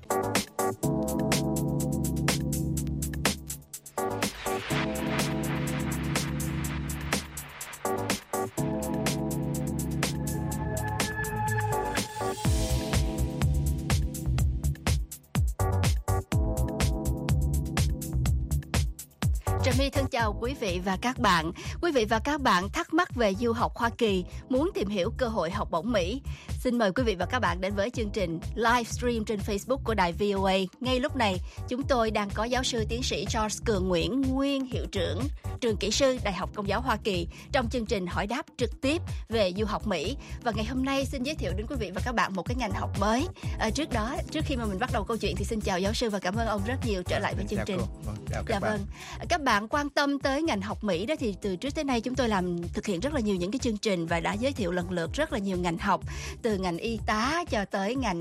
Trà My thân chào quý vị và các bạn. Quý vị và các bạn thắc mắc về du học Hoa Kỳ, muốn tìm hiểu cơ hội học bổng Mỹ, Xin mời quý vị và các bạn đến với chương trình livestream trên Facebook của đài VOA. Ngay lúc này, chúng tôi đang có giáo sư tiến sĩ George Cường Nguyễn, nguyên hiệu trưởng trường kỹ sư Đại học Công giáo Hoa Kỳ trong chương trình hỏi đáp trực tiếp về du học Mỹ. Và ngày hôm nay xin giới thiệu đến quý vị và các bạn một cái ngành học mới. Trước khi mà mình bắt đầu câu chuyện thì xin chào giáo sư và cảm ơn ông rất nhiều trở lại với chương trình. Dạ vâng. Các bạn quan tâm tới ngành học Mỹ đó thì từ trước tới nay chúng tôi thực hiện rất là nhiều những cái chương trình và đã giới thiệu lần lượt rất là nhiều ngành học, từ ngành y tá cho tới ngành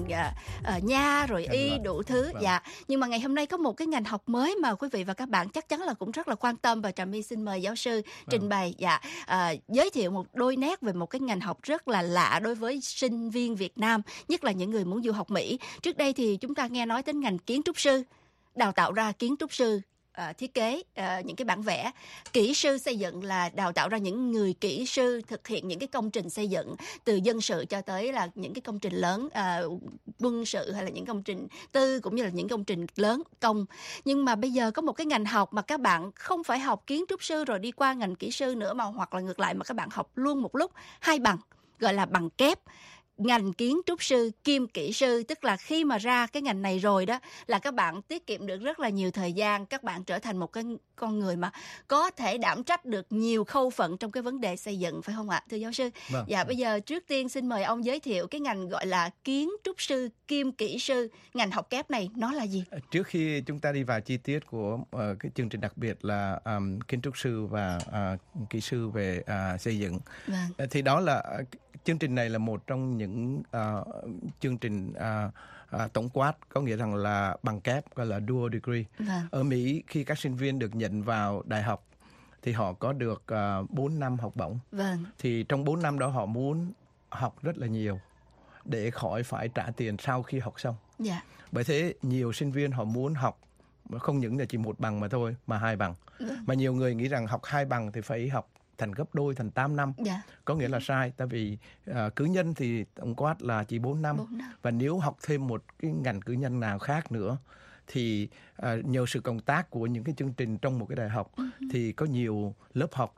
nha rồi y đủ thứ. Dạ. Nhưng mà ngày hôm nay có một cái ngành học mới mà quý vị và các bạn chắc chắn là cũng rất là quan tâm, và Trà My xin mời giáo sư trình bày, giới thiệu một đôi nét về một cái ngành học rất là lạ đối với sinh viên Việt Nam, nhất là những người muốn du học Mỹ. Trước đây thì chúng ta nghe nói đến ngành kiến trúc sư, đào tạo ra kiến trúc sư, thiết kế những cái bản vẽ. Kỹ sư xây dựng là đào tạo ra những người kỹ sư thực hiện những cái công trình xây dựng, từ dân sự cho tới là những cái công trình lớn, quân sự hay là những công trình tư, cũng như là những công trình lớn công. Nhưng mà bây giờ có một cái ngành học mà các bạn không phải học kiến trúc sư rồi đi qua ngành kỹ sư nữa, mà hoặc là ngược lại mà các bạn học luôn một lúc 2 bằng, gọi là bằng kép. Ngành kiến trúc sư kiêm kỹ sư, tức là khi mà ra cái ngành này rồi đó là các bạn tiết kiệm được rất là nhiều thời gian, các bạn trở thành một cái con người mà có thể đảm trách được nhiều khâu phận trong cái vấn đề xây dựng, phải không ạ, thưa giáo sư? Dạ, bây giờ trước tiên xin mời ông giới thiệu cái ngành gọi là kiến trúc sư kiêm kỹ sư, ngành học kép này nó là gì? Trước khi chúng ta đi vào chi tiết của cái chương trình đặc biệt là kiến trúc sư và kỹ sư về xây dựng, thì đó là chương trình này là một trong những chương trình tổng quát, có nghĩa rằng là bằng kép, gọi là dual degree. Ở Mỹ khi các sinh viên được nhận vào đại học thì họ có được 4 năm học bổng. Thì trong 4 năm đó họ muốn học rất là nhiều để khỏi phải trả tiền sau khi học xong. Bởi thế nhiều sinh viên họ muốn học không những là chỉ 1 bằng mà thôi, mà 2 bằng. Mà nhiều người nghĩ rằng học 2 bằng thì phải học thành gấp đôi, thành 8 năm. Có nghĩa là sai, tại vì cử nhân thì tổng quát là chỉ 4 năm. Và nếu học thêm một cái ngành cử nhân nào khác nữa thì nhờ sự cộng tác của những cái chương trình trong một cái đại học thì có nhiều lớp học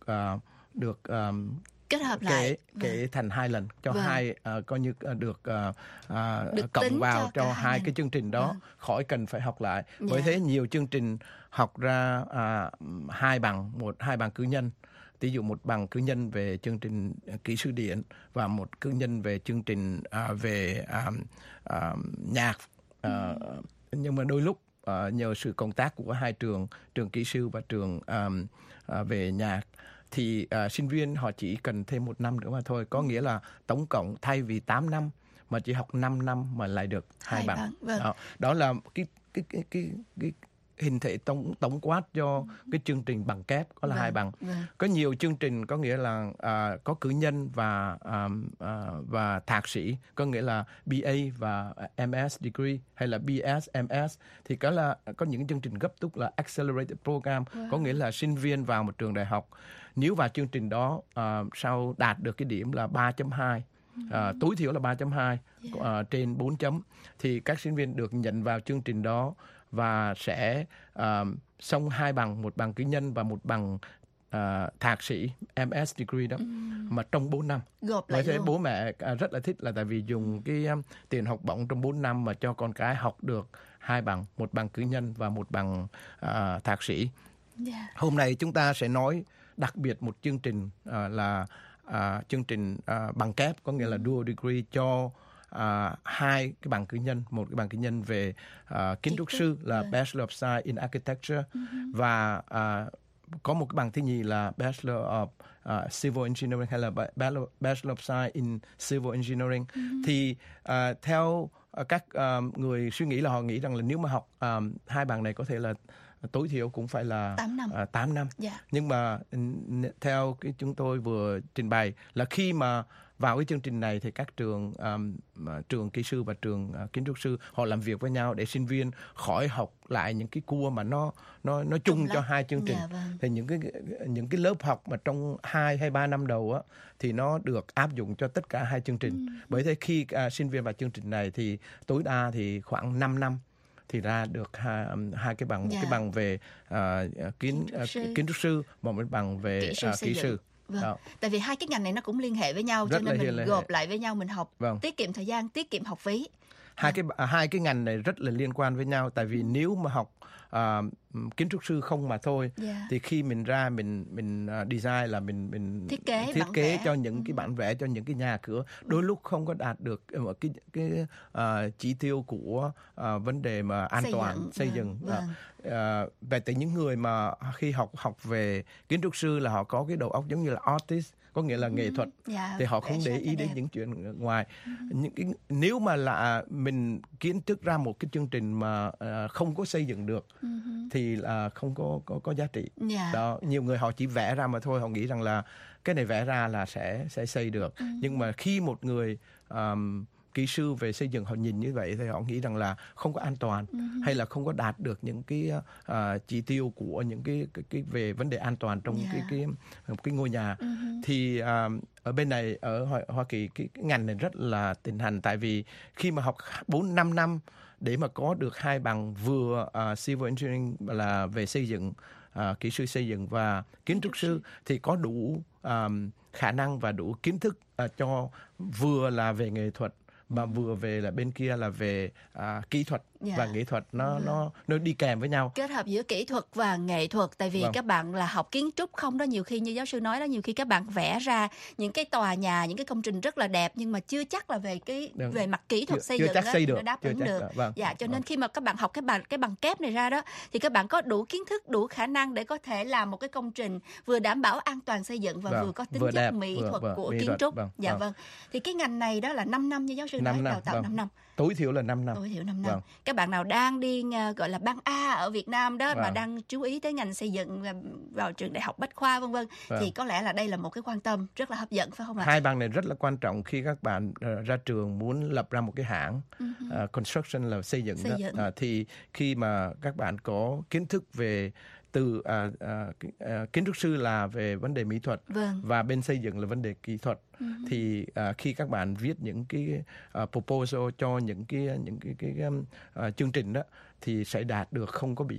được kết hợp lại, kể thành 2 lần cho hai, coi như được cộng vào cho hai cái chương trình đó, khỏi cần phải học lại. Bởi thế nhiều chương trình học ra 2 bằng, 2 bằng cử nhân. Ví dụ 1 bằng cử nhân về chương trình kỹ sư điện và 1 cử nhân về chương trình về nhạc. Nhưng mà đôi lúc nhờ sự cộng tác của 2 trường kỹ sư và trường về nhạc, thì sinh viên họ chỉ cần thêm 1 năm nữa mà thôi. Có nghĩa là tổng cộng thay vì 8 năm mà chỉ học 5 năm mà lại được 2 bằng. Đó là cái hình thể tổng quát cho cái chương trình bằng kép, có là 2 bằng. Có nhiều chương trình có nghĩa là có cử nhân và thạc sĩ, có nghĩa là BA và MS degree hay là BS, MS, thì có những chương trình gấp rút là Accelerated Program, có nghĩa là sinh viên vào một trường đại học, nếu vào chương trình đó sau đạt được cái điểm là 3.2, tối thiểu là 3.2 trên 4 chấm, thì các sinh viên được nhận vào chương trình đó và sẽ xong 2 bằng, 1 bằng cử nhân và 1 bằng thạc sĩ MS degree đó, mà trong 4 năm. Bởi thế bố mẹ rất là thích, là tại vì dùng cái tiền học bổng trong 4 năm mà cho con cái học được 2 bằng, 1 bằng cử nhân và 1 bằng thạc sĩ. Hôm nay chúng ta sẽ nói đặc biệt một chương trình là chương trình bằng kép, có nghĩa là dual degree cho 2 cái bằng cử nhân, 1 cái bằng cử nhân về kiến trúc sư là Bachelor of Science in Architecture, và có một cái bằng thứ nhì là Bachelor of Civil Engineering hay là Bachelor of Science in Civil Engineering. Thì theo các người suy nghĩ là họ nghĩ rằng là nếu mà học 2 bằng này có thể là tối thiểu cũng phải là 8 năm. Nhưng mà theo cái chúng tôi vừa trình bày là khi mà vào cái chương trình này thì các trường kỹ sư và trường kiến trúc sư họ làm việc với nhau để sinh viên khỏi học lại những cái cua mà nó chung cho 2 chương trình. Thì những cái lớp học mà trong 2 hay 3 năm đầu á thì nó được áp dụng cho tất cả 2 chương trình. Bởi thế khi sinh viên vào chương trình này thì tối đa thì khoảng 5 năm thì ra được hai cái bằng, một cái bằng về kiến trúc sư và một cái bằng về kỹ sư. Đó. Tại vì hai cái ngành này nó cũng liên hệ với nhau, Rất cho nên là mình liên gộp hệ. lại với nhau mình học, tiết kiệm thời gian, tiết kiệm học phí. Hai cái ngành này rất là liên quan với nhau, tại vì nếu mà học kiến trúc sư không mà thôi, thì khi mình ra mình design là mình thiết kế cho những cái bản vẽ cho những cái nhà cửa, đôi lúc không có đạt được cái chỉ tiêu của vấn đề mà an toàn xây dựng. Vậy thì những người mà khi học về kiến trúc sư là họ có cái đầu óc giống như là artist, có nghĩa là nghệ thuật, thì họ không để ý đến những chuyện ngoài. Nếu mà là mình kiến thức ra một cái chương trình mà không có xây dựng được thì là không có giá trị. Đó, nhiều người họ chỉ vẽ ra mà thôi, họ nghĩ rằng là cái này vẽ ra là sẽ xây được. Nhưng mà khi một người kỹ sư về xây dựng họ nhìn như vậy thì họ nghĩ rằng là không có an toàn, hay là không có đạt được những cái chỉ tiêu của những cái về vấn đề an toàn trong cái ngôi nhà. Thì ở bên này ở Hoa Kỳ cái ngành này rất là thịnh hành, tại vì khi mà học 4-5 năm để mà có được hai bằng vừa civil engineering là về xây dựng, kỹ sư xây dựng và kiến trúc sư, thì có đủ khả năng và đủ kiến thức cho vừa là về nghệ thuật mà vừa về là bên kia là về kỹ thuật và nghệ thuật, nó đi kèm với nhau, kết hợp giữa kỹ thuật và nghệ thuật. Tại vì các bạn là học kiến trúc không đó, nhiều khi như giáo sư nói đó, nhiều khi các bạn vẽ ra những cái tòa nhà, những cái công trình rất là đẹp, nhưng mà chưa chắc là về mặt kỹ thuật xây dựng đó, nó đáp ứng được. Cho nên khi mà các bạn học cái bằng kép này ra đó, thì các bạn có đủ kiến thức, đủ khả năng để có thể làm một cái công trình vừa đảm bảo an toàn xây dựng và vừa có tính chất đẹp, mỹ thuật của kiến trúc. Thì cái ngành này đó là 5 năm như giáo sư nói, đào tạo 5 năm. Tối thiểu là 5 năm. Tối thiểu 5 năm. Các bạn nào đang đi gọi là ban A ở Việt Nam đó, mà đang chú ý tới ngành xây dựng và vào trường đại học Bách Khoa vân vân, thì có lẽ là đây là một cái quan tâm rất là hấp dẫn, phải không ạ? Hai bằng này rất là quan trọng khi các bạn ra trường muốn lập ra một cái hãng construction là xây dựng. Thì khi mà các bạn có kiến thức về từ kiến trúc sư là về vấn đề mỹ thuật, và bên xây dựng là vấn đề kỹ thuật, thì khi các bạn viết những cái proposal cho những cái chương trình đó thì sẽ đạt được, không có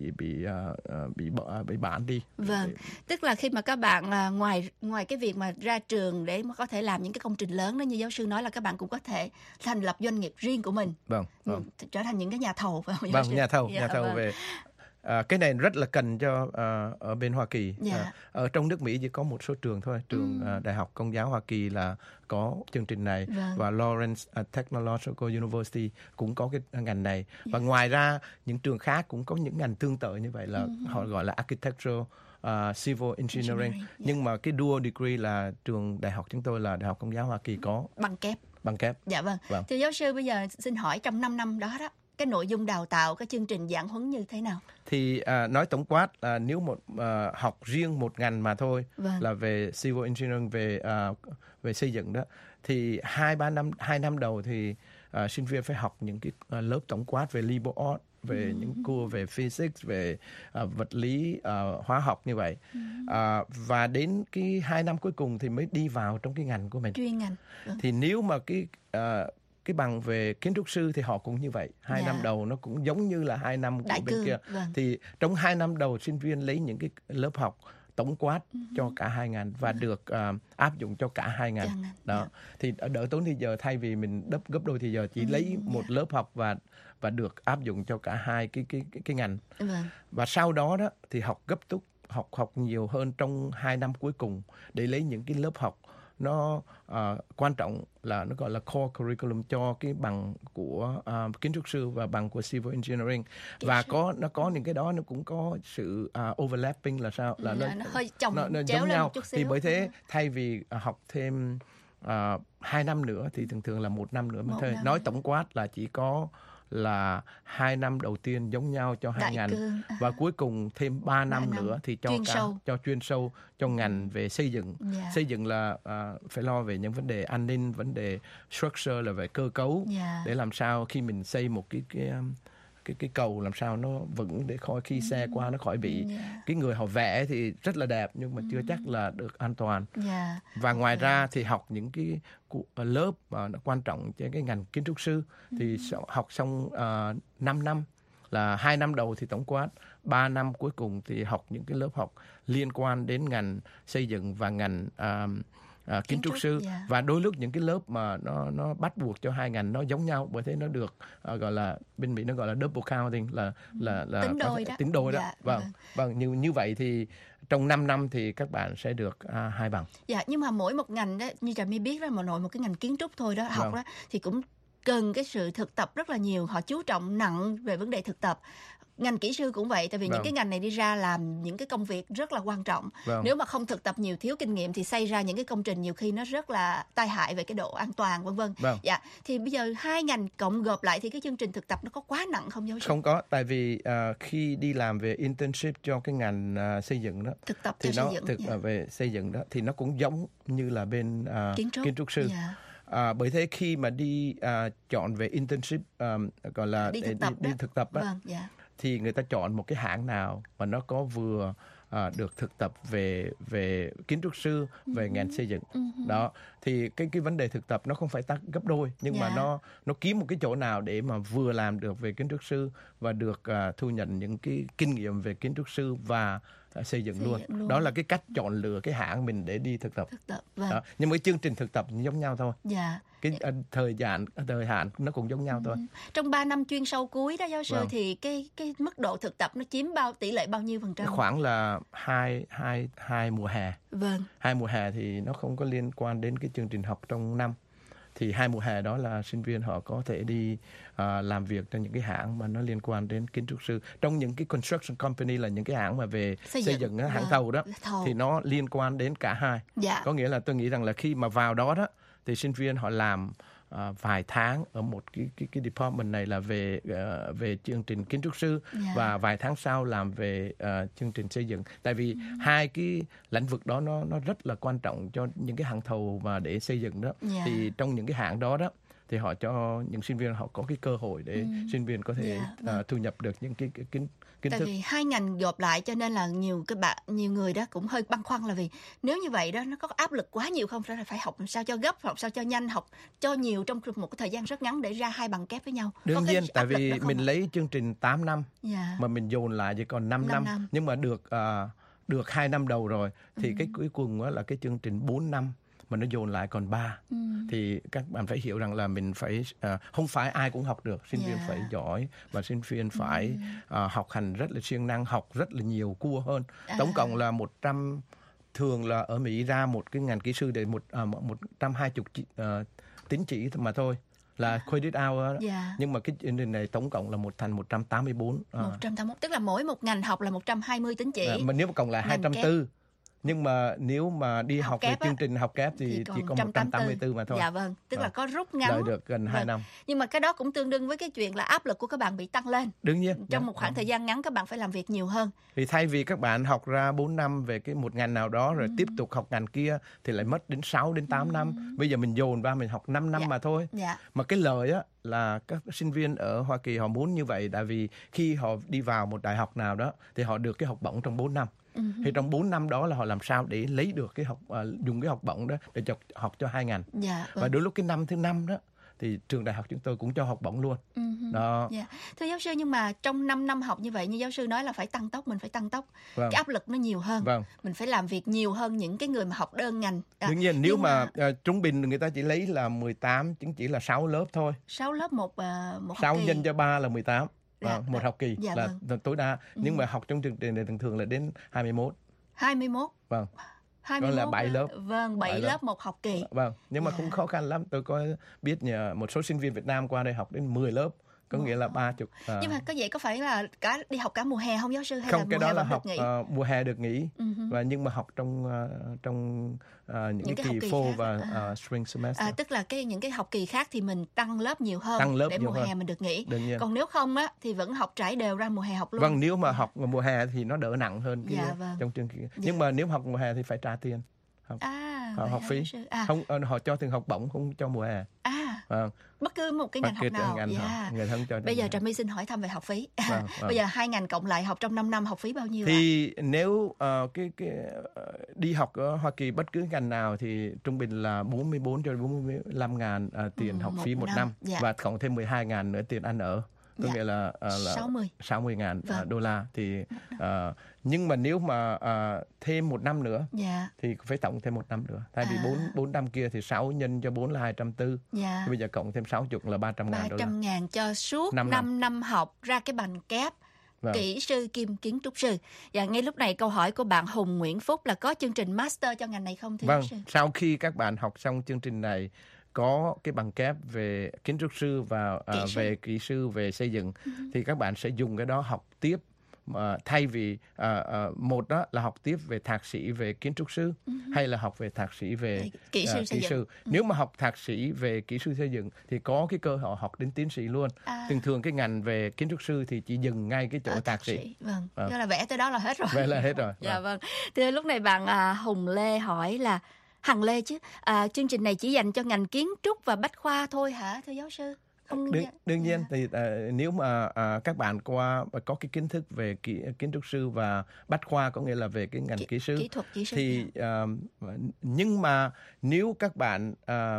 bị bán đi. Tức là khi mà các bạn ngoài cái việc mà ra trường để mà có thể làm những cái công trình lớn đó, như giáo sư nói là các bạn cũng có thể thành lập doanh nghiệp riêng của mình, trở thành những cái nhà thầu. Nhà thầu về cái này rất là cần cho ở bên Hoa Kỳ. Ở trong nước Mỹ chỉ có một số trường thôi, trường Đại học Công giáo Hoa Kỳ là có chương trình này, và Lawrence Technological University cũng có cái ngành này. Và ngoài ra những trường khác cũng có những ngành tương tự như vậy, là họ gọi là Architectural Civil Engineering. Nhưng mà cái dual degree là trường đại học chúng tôi là Đại học Công giáo Hoa Kỳ có bằng kép. Thì giáo sư bây giờ xin hỏi trong 5 năm đó cái nội dung đào tạo, cái chương trình giảng huấn như thế nào? Thì nói tổng quát là nếu học riêng một ngành mà thôi, là về civil engineering, về xây dựng đó, thì 2 năm đầu thì sinh viên phải học những cái lớp tổng quát về liberal arts, về những cô về physics, về vật lý, hóa học như vậy. Và đến cái 2 năm cuối cùng thì mới đi vào trong cái ngành của mình, chuyên ngành. Thì nếu mà cái bằng về kiến trúc sư thì họ cũng như vậy. 2 năm đầu nó cũng giống như là 2 năm của bên kia. Thì trong 2 năm đầu sinh viên lấy những cái lớp học tổng quát cho cả hai ngành và được áp dụng cho cả hai ngành. Thì đỡ tốn thời giờ, thay vì mình gấp đôi thì giờ chỉ lấy một lớp học và được áp dụng cho cả hai cái ngành. Và sau đó thì học gấp rút, học nhiều hơn trong 2 năm cuối cùng để lấy những cái lớp học nó quan trọng, là nó gọi là core curriculum cho cái bằng của kiến trúc sư và bằng của civil engineering. Và nó có những cái đó nó cũng có sự overlapping, là sao, là nó hơi chồng nó giống nhau. Thì bởi thế thay vì học thêm 2 năm nữa thì thường là 1 năm nữa mới thôi. Nói tổng quát là chỉ có là 2 năm đầu tiên giống nhau cho hai ngành, và cuối cùng thêm 3 năm nữa thì cho chuyên sâu cho ngành về xây dựng. Xây dựng là phải lo về những vấn đề an ninh, vấn đề structure là về cơ cấu, để làm sao khi mình xây một cái cầu làm sao nó vững, để khỏi khi xe qua nó khỏi bị cái người họ vẽ thì rất là đẹp nhưng mà chưa chắc là được an toàn. Và ngoài ra thì học những cái lớp mà nó quan trọng cho cái ngành kiến trúc sư thì học xong 5 năm, là 2 năm đầu thì tổng quát 3 năm cuối cùng thì học những cái lớp học liên quan đến ngành xây dựng và ngành kiến trúc sư. Và đôi lúc những cái lớp mà nó bắt buộc cho hai ngành nó giống nhau, bởi thế nó được gọi là bên Mỹ nó gọi là double counting, là tính đôi đó. Vâng, như vậy thì trong 5 năm thì các bạn sẽ được 2 bằng. Dạ, nhưng mà mỗi một ngành đó, như Trà My biết đó, mà nội một cái ngành kiến trúc thôi đó, học đó thì cũng cần cái sự thực tập rất là nhiều. Họ chú trọng nặng về vấn đề thực tập. Ngành kỹ sư cũng vậy, tại vì những cái ngành này đi ra làm những cái công việc rất là quan trọng. Nếu mà không thực tập nhiều, thiếu kinh nghiệm thì xây ra những cái công trình nhiều khi nó rất là tai hại về cái độ an toàn vân vân. Dạ, thì bây giờ hai ngành cộng gộp lại thì cái chương trình thực tập nó có quá nặng không giáo sư? Không có, tại vì khi đi làm về internship cho cái ngành xây dựng đó, thực tập thì cho nó xây dựng, về xây dựng đó thì nó cũng giống như là bên kiến trúc sư. Bởi thế khi mà đi chọn về internship, gọi là đi thực tập á, thì người ta chọn một cái hãng nào mà nó có vừa được thực tập về kiến trúc sư, về ngành xây dựng. Đó, thì cái vấn đề thực tập nó không phải tăng gấp đôi, nhưng mà nó kiếm một cái chỗ nào để mà vừa làm được về kiến trúc sư và được thu nhận những cái kinh nghiệm về kiến trúc sư và xây dựng luôn. Đó là cái cách chọn lựa cái hãng mình để đi thực tập. Đó. Nhưng mà chương trình thực tập giống nhau thôi. Cái thời hạn nó cũng giống nhau thôi. Trong 3 năm chuyên sâu cuối đó giáo sư, thì cái mức độ thực tập nó chiếm tỷ lệ bao nhiêu %? Khoảng là hai mùa hè. 2 mùa hè thì nó không có liên quan đến cái chương trình học trong năm. Thì 2 mùa hè đó là sinh viên họ có thể đi làm việc cho những cái hãng mà nó liên quan đến kiến trúc sư. Trong những cái construction company là những cái hãng mà về xây dựng hãng thầu đó, thì nó liên quan đến cả hai. Có nghĩa là tôi nghĩ rằng là khi mà vào đó thì sinh viên họ làm vài tháng ở một cái department này là về chương trình kiến trúc sư, và vài tháng sau làm về chương trình xây dựng. Tại vì hai cái lĩnh vực đó nó rất là quan trọng cho những cái hãng thầu mà để xây dựng đó. Thì trong những cái hãng đó thì họ cho những sinh viên họ có cái cơ hội để sinh viên có thể thu nhập được những cái kiến Tại thức. vì hai ngành gộp lại cho nên là nhiều người đó cũng hơi băn khoăn, là vì nếu như vậy đó nó có áp lực quá nhiều không? Phải học sao cho gấp, học sao cho nhanh, học cho nhiều trong một cái thời gian rất ngắn để ra 2 bằng kép với nhau. Đương nhiên, tại vì mình lấy chương trình 8 năm mà mình dồn lại chỉ còn 5 năm, nhưng mà được 2 năm đầu rồi thì cái cuối cùng là cái chương trình 4 năm mà nó dồn lại còn 3. Thì các bạn phải hiểu rằng là mình phải không phải ai cũng học được, sinh viên phải giỏi và sinh viên phải học hành rất là siêng năng, học rất là nhiều cua hơn. Tổng cộng là 100, thường là ở Mỹ ra một cái ngành kỹ sư để 120 tín chỉ mà thôi, là credit hour đó. Nhưng mà cái chương trình này tổng cộng là 184. 181, tức là mỗi một ngành học là 120 tín chỉ. Mà nếu mà cộng lại 240. Nhưng mà nếu mà đi học về chương trình học kép thì chỉ có 184 mà thôi. Dạ vâng, tức là có rút ngắn. Đợi được gần 2 năm. Nhưng mà cái đó cũng tương đương với cái chuyện là áp lực của các bạn bị tăng lên. Đương nhiên. Trong một khoảng thời gian ngắn các bạn phải làm việc nhiều hơn. Thì thay vì các bạn học ra 4 năm về cái một ngành nào đó rồi tiếp tục học ngành kia thì lại mất đến 6 đến 8 năm. Bây giờ mình dồn ra mình học 5 năm mà thôi. Mà cái lợi là các sinh viên ở Hoa Kỳ họ muốn như vậy, tại vì khi họ đi vào một đại học nào đó thì họ được cái học bổng trong 4 năm. Thì trong 4 năm đó là họ làm sao để lấy được cái dùng cái học bổng đó để học cho 2 ngành. Và đôi lúc cái năm thứ 5 đó thì trường đại học chúng tôi cũng cho học bổng luôn. Đó. Thưa giáo sư, nhưng mà trong 5 năm học như vậy, như giáo sư nói là phải tăng tốc, mình phải tăng tốc. Cái áp lực nó nhiều hơn. Mình phải làm việc nhiều hơn những cái người mà học đơn ngành. Đương nhiên, nếu mà trung bình người ta chỉ lấy là 18 chứng chỉ là 6 lớp thôi. 6 lớp một 6 nhân cho 3 là 18. Một học kỳ là tối đa. Nhưng mà học trong chương trình này thường là đến 21. 21. Vâng. 21 là 7 lớp. Vâng, 7 lớp một học kỳ. Vâng, nhưng mà cũng khó khăn lắm. Tôi có biết một số sinh viên Việt Nam qua đây học đến 10 lớp. Có nghĩa là 30. Nhưng mà vậy có phải là đi học cả mùa hè không giáo sư? Hay không, là cái mùa đó hè là vẫn học được nghỉ? Mùa hè được nghỉ. Và nhưng mà học trong những cái kỳ fall và spring semester. Tức là những cái học kỳ khác thì mình tăng lớp nhiều hơn để mùa hè mình được nghỉ. Còn nếu không thì vẫn học trải đều ra mùa hè học luôn. Vâng, nếu mà học mùa hè thì nó đỡ nặng hơn trong chương trình. Nhưng mà nếu học mùa hè thì phải trả tiền. Học phí. Không, họ cho tiền học bổng, không cho mùa hè. Bất cứ một cái ngành học nào. Bây giờ Trà My xin hỏi thăm về học phí. Bây giờ 2 ngành cộng lại học trong 5 năm học phí bao nhiêu? Thì nếu đi học ở Hoa Kỳ bất cứ ngành nào thì trung bình là 44 cho 45 ngàn tiền học phí một năm. Và cộng thêm 12 ngàn nữa tiền ăn ở. có nghĩa là 60.000 đô la. Thì nhưng mà nếu mà thêm 1 năm nữa thì phải tổng thêm 1 năm nữa. Thay vì 4 năm kia thì 6 nhân cho 4 là 240. Bây giờ cộng thêm 60 là 300.000 đô la. 300.000 cho suốt 5 năm học ra cái bằng kép kỹ sư kiêm kiến trúc sư. Và ngay lúc này câu hỏi của bạn Hùng Nguyễn Phúc là có chương trình master cho ngành này không thưa giáo sư? Sau khi các bạn học xong chương trình này, có cái bằng kép về kiến trúc sư và về kỹ sư về xây dựng, thì các bạn sẽ dùng cái đó học tiếp. Thay vì một đó là học tiếp về thạc sĩ về kiến trúc sư, hay là học về thạc sĩ về kỹ sư. Nếu mà học thạc sĩ về kỹ sư xây dựng thì có cái cơ hội học đến tiến sĩ luôn. Thường cái ngành về kiến trúc sư thì chỉ dừng ngay cái chỗ thạc sĩ. Đó là vẽ tới đó là hết rồi. Vẽ là hết rồi. Dạ vâng. Thì lúc này bạn Hùng Lê hỏi là Hằng Lê chứ, chương trình này chỉ dành cho ngành kiến trúc và bách khoa thôi hả thưa giáo sư? Đương nhiên thì nếu mà các bạn có cái kiến thức về kiến trúc sư và bách khoa, có nghĩa là về cái ngành kỹ sư thì nhưng mà nếu các bạn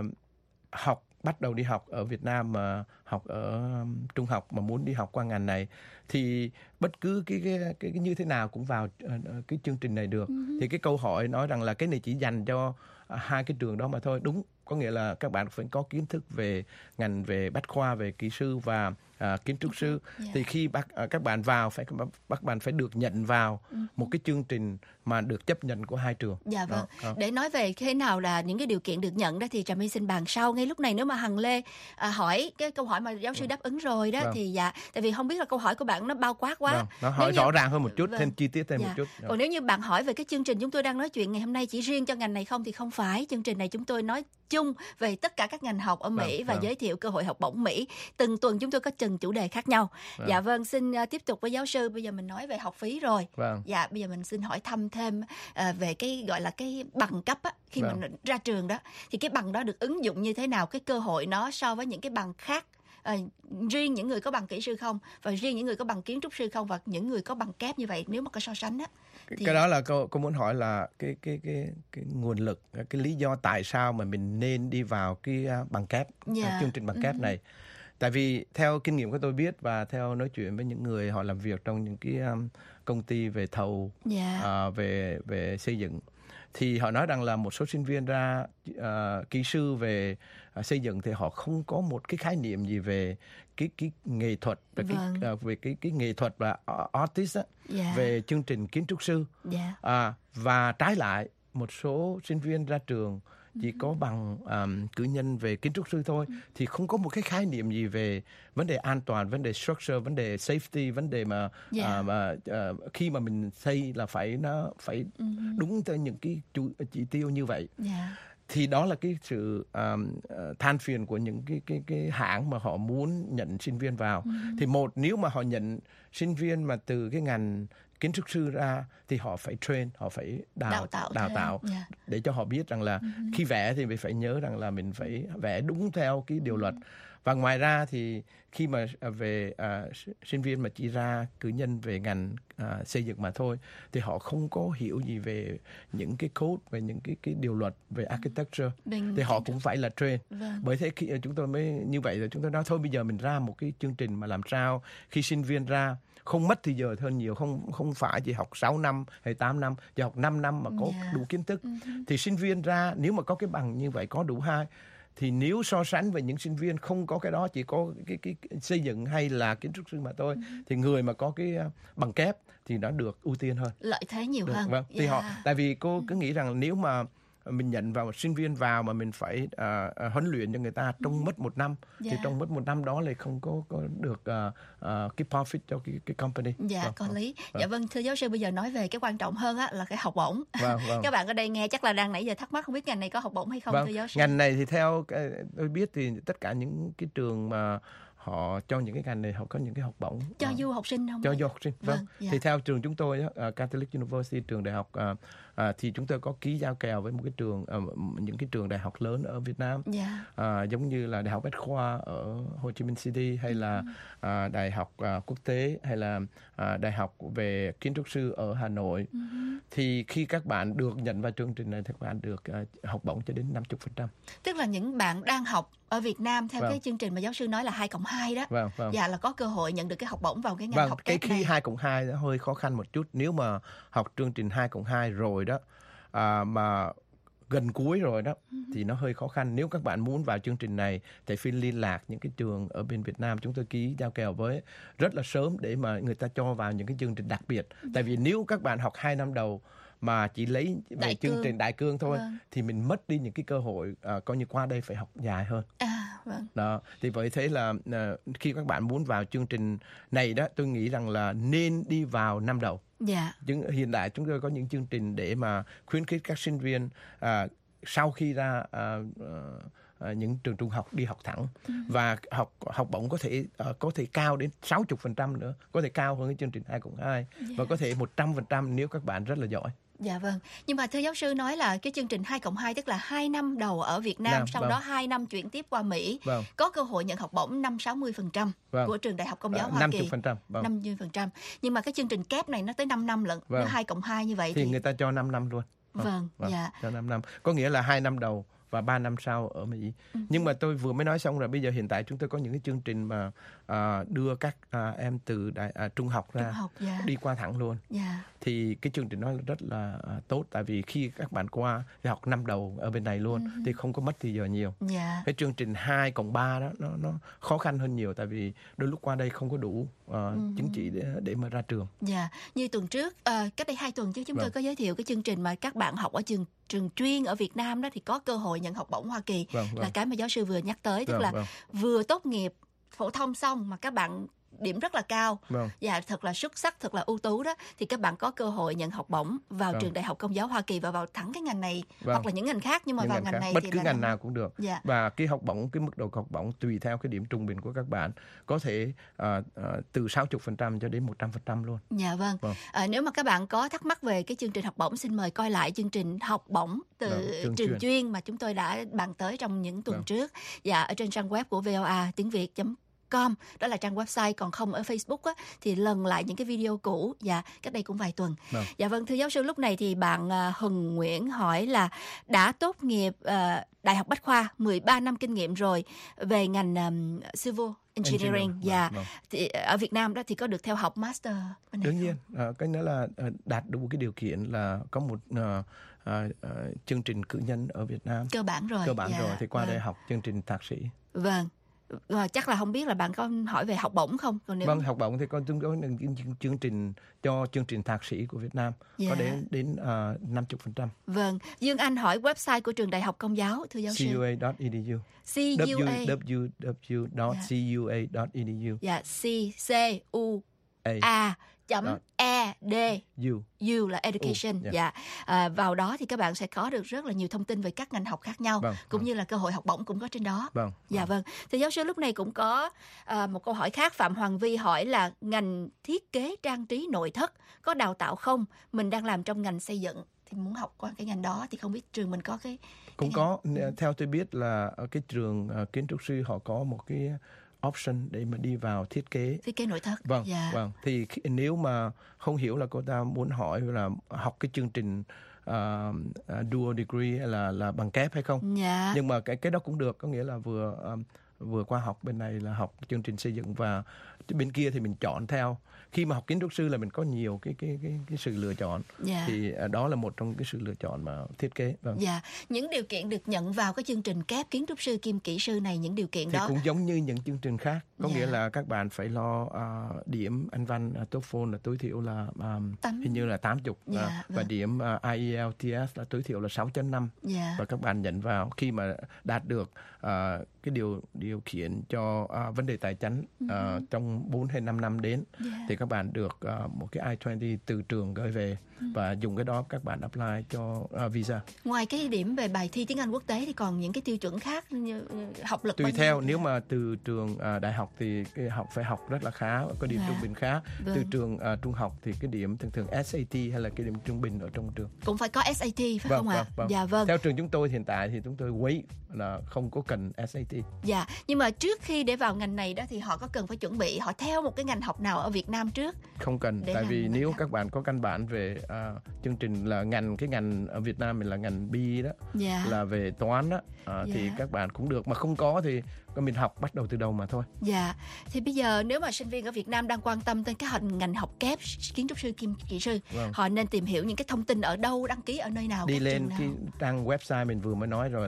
bắt đầu đi học ở Việt Nam mà học ở trung học mà muốn đi học qua ngành này, thì bất cứ cái như thế nào cũng vào cái chương trình này được. Thì cái câu hỏi nói rằng là cái này chỉ dành cho hai cái trường đó mà thôi, đúng, có nghĩa là các bạn phải có kiến thức về ngành về bách khoa, về kỹ sư và kiến trúc sư. Thì khi các bạn vào các bạn phải được nhận vào một cái chương trình mà được chấp nhận của hai trường. Dạ vâng. Để nói về thế nào là những cái điều kiện được nhận đó thì Trà My xin bàn sau. Ngay lúc này nếu mà Hằng Lê hỏi cái câu hỏi mà giáo sư đáp ứng rồi đó thì tại vì không biết là câu hỏi của bạn nó bao quát quá. Nó hỏi rõ ràng hơn một chút, thêm chi tiết thêm một chút. Còn nếu như bạn hỏi về cái chương trình chúng tôi đang nói chuyện ngày hôm nay chỉ riêng cho ngành này không thì không phải. Chương trình này chúng tôi nói chung về tất cả các ngành học ở Mỹ và giới thiệu cơ hội học bổng Mỹ. Từng tuần chúng tôi có từng chủ đề khác nhau. Dạ vâng, xin tiếp tục với giáo sư. Bây giờ mình nói về học phí rồi. Dạ, bây giờ mình xin hỏi thăm thêm về cái gọi là cái bằng cấp á, khi mình ra trường đó thì cái bằng đó được ứng dụng như thế nào, cái cơ hội nó so với những cái bằng khác, riêng những người có bằng kỹ sư không và riêng những người có bằng kiến trúc sư không và những người có bằng kép như vậy, nếu mà có so sánh á. Cái đó là cô muốn hỏi là cái nguồn lực, cái lý do tại sao mà mình nên đi vào cái bằng kép, chương trình bằng kép này. Tại vì theo kinh nghiệm của tôi biết và theo nói chuyện với những người họ làm việc trong những cái công ty về thầu, về xây dựng, thì họ nói rằng là một số sinh viên ra kỹ sư về xây dựng thì họ không có một cái khái niệm gì về cái nghệ thuật, về cái nghệ thuật và artist á, về chương trình kiến trúc sư. Và trái lại, một số sinh viên ra trường chỉ có bằng cử nhân về kiến trúc sư thôi, thì không có một cái khái niệm gì về vấn đề an toàn, vấn đề structure, vấn đề safety, vấn đề mà khi mà mình xây là nó phải đúng theo những cái chỉ tiêu như vậy. Thì đó là cái sự than phiền của những cái hãng mà họ muốn nhận sinh viên vào. Thì nếu mà họ nhận sinh viên mà từ cái ngành kiến trúc sư ra thì họ phải train, họ phải đào tạo để cho họ biết rằng là khi vẽ thì mình phải nhớ rằng là mình phải vẽ đúng theo cái điều luật. Và ngoài ra thì khi mà về sinh viên mà chỉ ra cử nhân về ngành xây dựng mà thôi thì họ không có hiểu gì về những cái code, về những cái điều luật về architecture, thì họ cũng phải là train. Bởi thế khi chúng tôi mới như vậy rồi chúng tôi nói thôi bây giờ mình ra một cái chương trình mà làm sao khi sinh viên ra không mất thời giờ hơn nhiều, không phải chỉ học 6 năm hay 8 năm, chỉ học 5 năm mà có đủ kiến thức. Thì sinh viên ra nếu mà có cái bằng như vậy, có đủ hai, thì nếu so sánh với những sinh viên không có cái đó, chỉ có cái xây dựng hay là kiến trúc sư mà thôi, thì người mà có cái bằng kép thì nó được ưu tiên hơn, lợi thế nhiều hơn. Thì tại vì cô cứ nghĩ rằng nếu mà mình nhận vào sinh viên vào mà mình phải huấn luyện cho người ta trong mất 1 năm, thì trong mất 1 năm đó lại không có được cái profit cho cái company. Có lý. Dạ vâng, thưa giáo sư, bây giờ nói về cái quan trọng hơn á là cái học bổng. Các bạn ở đây nghe chắc là đang nãy giờ thắc mắc không biết ngành này có học bổng hay không thưa giáo sư? Ngành này thì theo tôi biết thì tất cả những cái trường mà họ cho những cái ngành này họ có những cái học bổng cho du học sinh không? Cho du học sinh. Thì theo trường chúng tôi Catholic University, trường đại học thì chúng tôi có ký giao kèo với một cái trường, những cái trường đại học lớn ở Việt Nam, giống như là Đại học Bách Khoa ở Hồ Chí Minh City, hay là Đại học Quốc tế, hay là Đại học về kiến trúc sư ở Hà Nội. Thì khi các bạn được nhận vào chương trình này thì các bạn được học bổng cho đến 50%. Tức là những bạn đang học ở Việt Nam theo cái chương trình mà giáo sư nói là 2+2 đó, dạ, là có cơ hội nhận được cái học bổng vào cái ngành học kép này. Khi 2+2 nó hơi khó khăn một chút. Nếu mà học chương trình 2+2 rồi đó, mà gần cuối rồi đó, thì nó hơi khó khăn. Nếu các bạn muốn vào chương trình này thì phải liên lạc những cái trường ở bên Việt Nam chúng tôi ký giao kèo với rất là sớm để mà người ta cho vào những cái chương trình đặc biệt. Tại vì nếu các bạn học 2 năm đầu mà chỉ lấy về chương trình đại cương thôi, thì mình mất đi những cái cơ hội coi như qua đây phải học dài hơn. Đó, thì vậy thế là khi các bạn muốn vào chương trình này đó, tôi nghĩ rằng là nên đi vào năm đầu. Hiện tại chúng tôi có những chương trình để mà khuyến khích các sinh viên sau khi ra những trường trung học đi học thẳng, và học bổng có thể cao đến 60% nữa, có thể cao hơn cái chương trình 2+2, và có thể 100% nếu các bạn rất là giỏi. Dạ vâng. Nhưng mà thưa giáo sư nói là cái chương trình 2+2 tức là 2 năm đầu ở Việt Nam, sau đó 2 năm chuyển tiếp qua Mỹ, có cơ hội nhận học bổng 50-60% của trường Đại học Công giáo Hoa Kỳ. 50%. Nhưng mà cái chương trình kép này nó tới 5 năm lận, nó 2+2 như vậy thì người ta cho 5 năm luôn. Dạ. Cho 5 năm. Có nghĩa là 2 năm đầu và 3 năm sau ở Mỹ. Nhưng mà tôi vừa mới nói xong rồi, bây giờ hiện tại chúng tôi có những cái chương trình mà đưa các em từ trung học ra đi qua thẳng luôn. Thì cái chương trình đó rất là tốt, tại vì khi các bạn qua thì học năm đầu ở bên này luôn thì không có mất thời giờ nhiều. Cái chương trình 2+3 đó nó khó khăn hơn nhiều, tại vì đôi lúc qua đây không có đủ chứng chỉ để mà ra trường. Như tuần trước, cách đây 2 tuần chứ chúng tôi có giới thiệu cái chương trình mà các bạn học ở trường chuyên ở Việt Nam đó thì có cơ hội nhận học bổng Hoa Kỳ, là cái mà giáo sư vừa nhắc tới, tức là vừa tốt nghiệp phổ thông xong mà các bạn điểm rất là cao và thật là xuất sắc, thật là ưu tú đó, thì các bạn có cơ hội nhận học bổng vào trường Đại học Công giáo Hoa Kỳ và vào thẳng cái ngành này, hoặc là những ngành khác, nhưng mà vào ngành này bất thì cứ ngành nào cũng được. Và cái học bổng, cái mức độ học bổng tùy theo cái điểm trung bình của các bạn, có thể từ 60% cho đến 100% luôn. Nếu mà các bạn có thắc mắc về cái chương trình học bổng, xin mời coi lại chương trình học bổng từ trường chuyên mà chúng tôi đã bàn tới trong những tuần trước. Ở trên trang web của VOA tiếng Việt.com, đó là trang website, còn không ở Facebook á, thì lần lại những cái video cũ cách đây cũng vài tuần. Thưa giáo sư, lúc này thì bạn Hùng Nguyễn hỏi là đã tốt nghiệp Đại học Bách Khoa, 13 năm kinh nghiệm rồi về ngành Civil Engineering. Thì ở Việt Nam đó thì có được theo học master? Đương nhiên, cái đó là đạt đủ cái điều kiện là có một chương trình cử nhân ở Việt Nam cơ bản rồi thì qua đây học chương trình thạc sĩ. Chắc là không biết là bạn có hỏi về học bổng không? Còn nếu... học bổng thì chúng tôi có chương trình cho chương trình thạc sĩ của Việt Nam có đến 50%. Dương Anh hỏi website của trường Đại học Công giáo, thưa giáo sư. cua.edu. www.cua.edu. U là education. Vào đó thì các bạn sẽ có được rất là nhiều thông tin về các ngành học khác nhau, cũng như là cơ hội học bổng cũng có trên đó. Thì giáo sư lúc này cũng có một câu hỏi khác. Phạm Hoàng Vi hỏi là ngành thiết kế trang trí nội thất có đào tạo không? Mình đang làm trong ngành xây dựng thì muốn học qua cái ngành đó, thì không biết trường mình có cái cũng có. Theo tôi biết là ở cái trường kiến trúc sư họ có một cái option để mà đi vào thiết kế nội thất. Thì nếu mà không hiểu là cô ta muốn hỏi là học cái chương trình dual degree hay là bằng kép hay không. Nhưng mà cái đó cũng được, có nghĩa là vừa qua học bên này là học chương trình xây dựng, và bên kia thì mình chọn theo. Khi mà học kiến trúc sư là mình có nhiều cái sự lựa chọn. Thì đó là một trong cái sự lựa chọn mà thiết kế. Những điều kiện được nhận vào cái chương trình kép kiến trúc sư kiêm kỹ sư này, những điều kiện thì đó cũng giống như những chương trình khác. Có nghĩa là các bạn phải lo điểm Anh văn TOEFL là tối thiểu là hình như là 80, và điểm IELTS là tối thiểu là 6.5. Và các bạn nhận vào khi mà đạt được cái điều khiển cho vấn đề tài chính trong 4 hay 5 năm đến thì các bạn được một cái I-20 từ trường gửi về và dùng cái đó các bạn apply cho visa. Ngoài cái điểm về bài thi tiếng Anh quốc tế thì còn những cái tiêu chuẩn khác như học lực tùy theo, nếu mà từ trường đại học thì cái phải học rất là khá, có điểm trung bình khá. Từ trường trung học thì cái điểm thường SAT hay là cái điểm trung bình ở trong trường. Cũng phải có SAT phải không ạ? Dạ vâng. Theo trường chúng tôi hiện tại thì chúng tôi wait là không có cần SAT. Dạ, nhưng mà trước khi để vào ngành này đó thì họ có cần phải chuẩn bị, họ theo một cái ngành học nào ở Việt Nam trước? Không cần, tại vì nếu các bạn có căn bản về chương trình là cái ngành ở Việt Nam mình là ngành B đó, là về toán đó, thì các bạn cũng được, mà không có thì mình học bắt đầu từ đầu mà thôi. Dạ, thì bây giờ nếu mà sinh viên ở Việt Nam đang quan tâm tới cái ngành học kép kiến trúc sư, kỹ sư, họ nên tìm hiểu những cái thông tin ở đâu, đăng ký ở nơi nào? Đi lên cái trang website mình vừa mới nói rồi,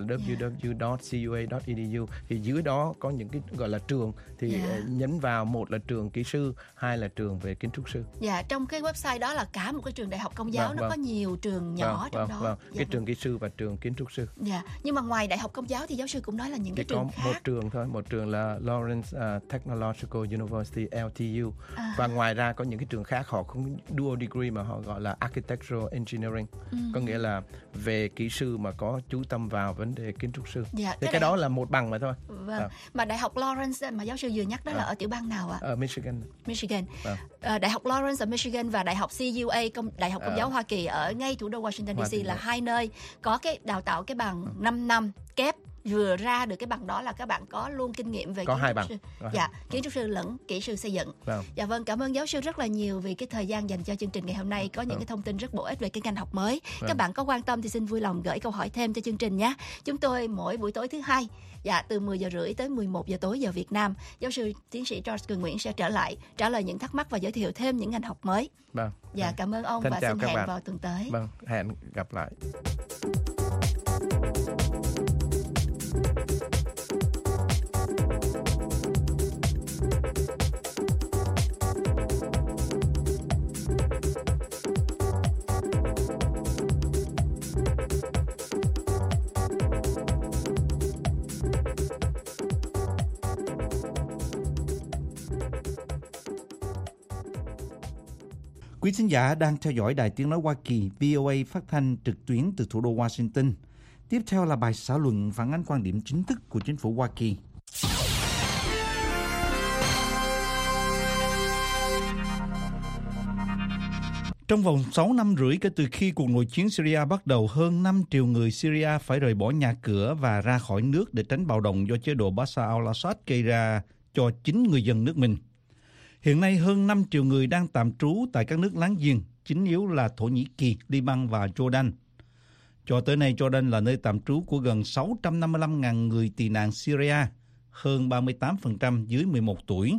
www.cua.edu, thì dưới đó có những cái gọi là trường, thì nhấn vào, một là trường kỹ sư, hai là trường về kiến trúc sư. Dạ, trong cái website đó là cả một cái trường đại học Công giáo, nó có nhiều trường nhỏ trong đó. Cái trường kỹ sư và trường kiến trúc sư. Dạ, nhưng mà ngoài đại học Công giáo thì giáo sư cũng nói là những cái trường khác. Có một trường thôi, một trường là Lawrence Technological University LTU, và ngoài ra có những cái trường khác họ không dual degree mà họ gọi là Architectural Engineering, có nghĩa là về kỹ sư mà có chú tâm vào vấn đề kiến trúc sư. Thì cái đó là một bằng mà thôi. Mà đại học Lawrence mà giáo sư vừa nhắc đó là ở tiểu bang nào ạ? Ở Michigan. Đại học Lawrence ở Michigan và đại học CUA, đại học Công giáo Hoa Kỳ ở ngay thủ đô Washington DC là hai nơi có cái đào tạo cái bằng 5 năm kép. Vừa ra được cái bằng đó là các bạn có luôn kinh nghiệm về kiến trúc sư. Kiến trúc sư lẫn kỹ sư xây dựng. Dạ vâng, cảm ơn giáo sư rất là nhiều vì cái thời gian dành cho chương trình ngày hôm nay, có những cái thông tin rất bổ ích về cái ngành học mới. Các bạn có quan tâm thì xin vui lòng gửi câu hỏi thêm cho chương trình nhé. Chúng tôi mỗi buổi tối thứ hai, từ 10 giờ rưỡi tới 11 giờ tối giờ Việt Nam, giáo sư tiến sĩ George Cường Nguyễn sẽ trở lại trả lời những thắc mắc và giới thiệu thêm những ngành học mới. Cảm ơn ông và xin hẹn vào tuần tới. Hẹn gặp lại. Quý thính giả đang theo dõi Đài Tiếng Nói Hoa Kỳ VOA phát thanh trực tuyến từ thủ đô Washington. Tiếp theo là bài xã luận phản ánh quan điểm chính thức của chính phủ Hoa Kỳ. Trong vòng 6 năm rưỡi kể từ khi cuộc nội chiến Syria bắt đầu, hơn 5 triệu người Syria phải rời bỏ nhà cửa và ra khỏi nước để tránh bạo động do chế độ Bashar al-Assad gây ra cho chính người dân nước mình. Hiện nay hơn 5 triệu người đang tạm trú tại các nước láng giềng, chính yếu là Thổ Nhĩ Kỳ, Liban và Jordan. Cho tới nay, Jordan là nơi tạm trú của gần 655.000 người tị nạn Syria, hơn 38% dưới 11 tuổi.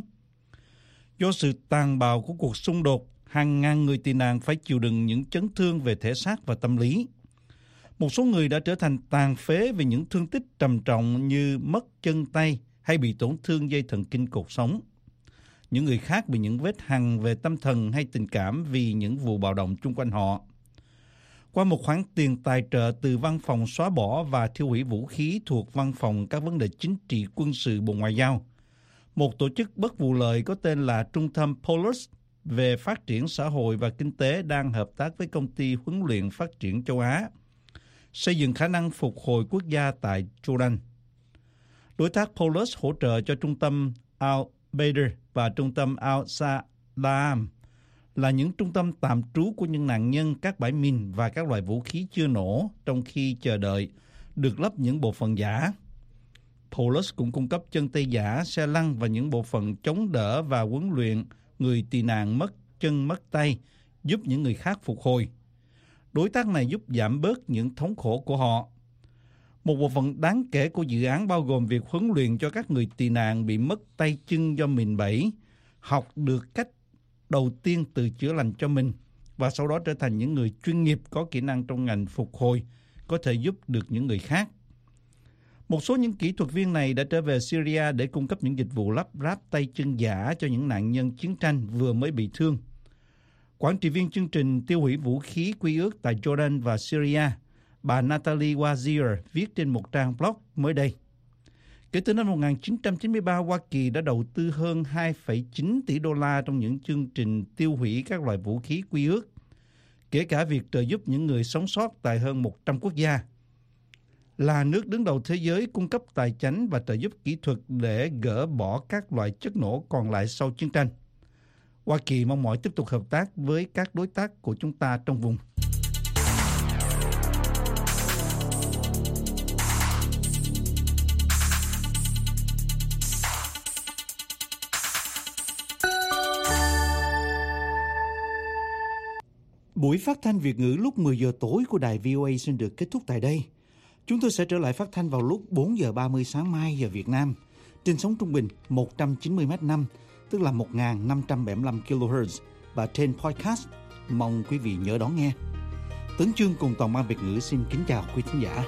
Do sự tàn bạo của cuộc xung đột, hàng ngàn người tị nạn phải chịu đựng những chấn thương về thể xác và tâm lý. Một số người đã trở thành tàn phế vì những thương tích trầm trọng như mất chân tay hay bị tổn thương dây thần kinh cột sống. Những người khác bị những vết hằn về tâm thần hay tình cảm vì những vụ bạo động chung quanh họ. Qua một khoản tiền tài trợ từ Văn phòng xóa bỏ và tiêu hủy vũ khí thuộc Văn phòng các vấn đề chính trị quân sự Bộ Ngoại giao, một tổ chức bất vụ lợi có tên là Trung tâm Polis về phát triển xã hội và kinh tế đang hợp tác với công ty huấn luyện phát triển châu Á, xây dựng khả năng phục hồi quốc gia tại Jordan. Đối tác Polis hỗ trợ cho trung tâm Al-Badr và trung tâm Al-Salam là những trung tâm tạm trú của những nạn nhân các bãi mìn và các loại vũ khí chưa nổ trong khi chờ đợi được lắp những bộ phận giả. Polis cũng cung cấp chân tay giả, xe lăn và những bộ phận chống đỡ và huấn luyện người tị nạn mất chân mất tay, giúp những người khác phục hồi. Đối tác này giúp giảm bớt những thống khổ của họ. Một bộ phận đáng kể của dự án bao gồm việc huấn luyện cho các người tị nạn bị mất tay chân do mìn bẫy, học được cách đầu tiên tự chữa lành cho mình và sau đó trở thành những người chuyên nghiệp có kỹ năng trong ngành phục hồi, có thể giúp được những người khác. Một số những kỹ thuật viên này đã trở về Syria để cung cấp những dịch vụ lắp ráp tay chân giả cho những nạn nhân chiến tranh vừa mới bị thương. Quản trị viên chương trình tiêu hủy vũ khí quy ước tại Jordan và Syria, bà Natalie Wazir viết trên một trang blog mới đây. Kể từ năm 1993, Hoa Kỳ đã đầu tư hơn 2,9 tỷ đô la trong những chương trình tiêu hủy các loại vũ khí quy ước, kể cả việc trợ giúp những người sống sót tại hơn 100 quốc gia. Là nước đứng đầu thế giới cung cấp tài chánh và trợ giúp kỹ thuật để gỡ bỏ các loại chất nổ còn lại sau chiến tranh, Hoa Kỳ mong mỏi tiếp tục hợp tác với các đối tác của chúng ta trong vùng. Buổi phát thanh Việt ngữ lúc 10 giờ tối của đài VOA xin được kết thúc tại đây. Chúng tôi sẽ trở lại phát thanh vào lúc 4 giờ 30 sáng mai giờ Việt Nam, trên sóng trung bình 190 m/5, tức là 1.575 kHz, và trên podcast. Mong quý vị nhớ đón nghe. Tấn Chương cùng toàn ban Việt ngữ xin kính chào quý thính giả.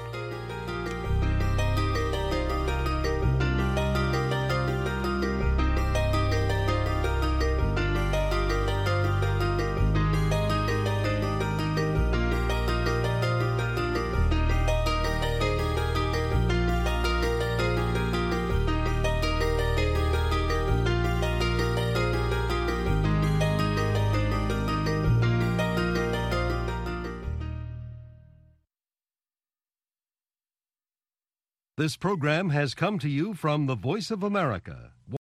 This program has come to you from the Voice of America.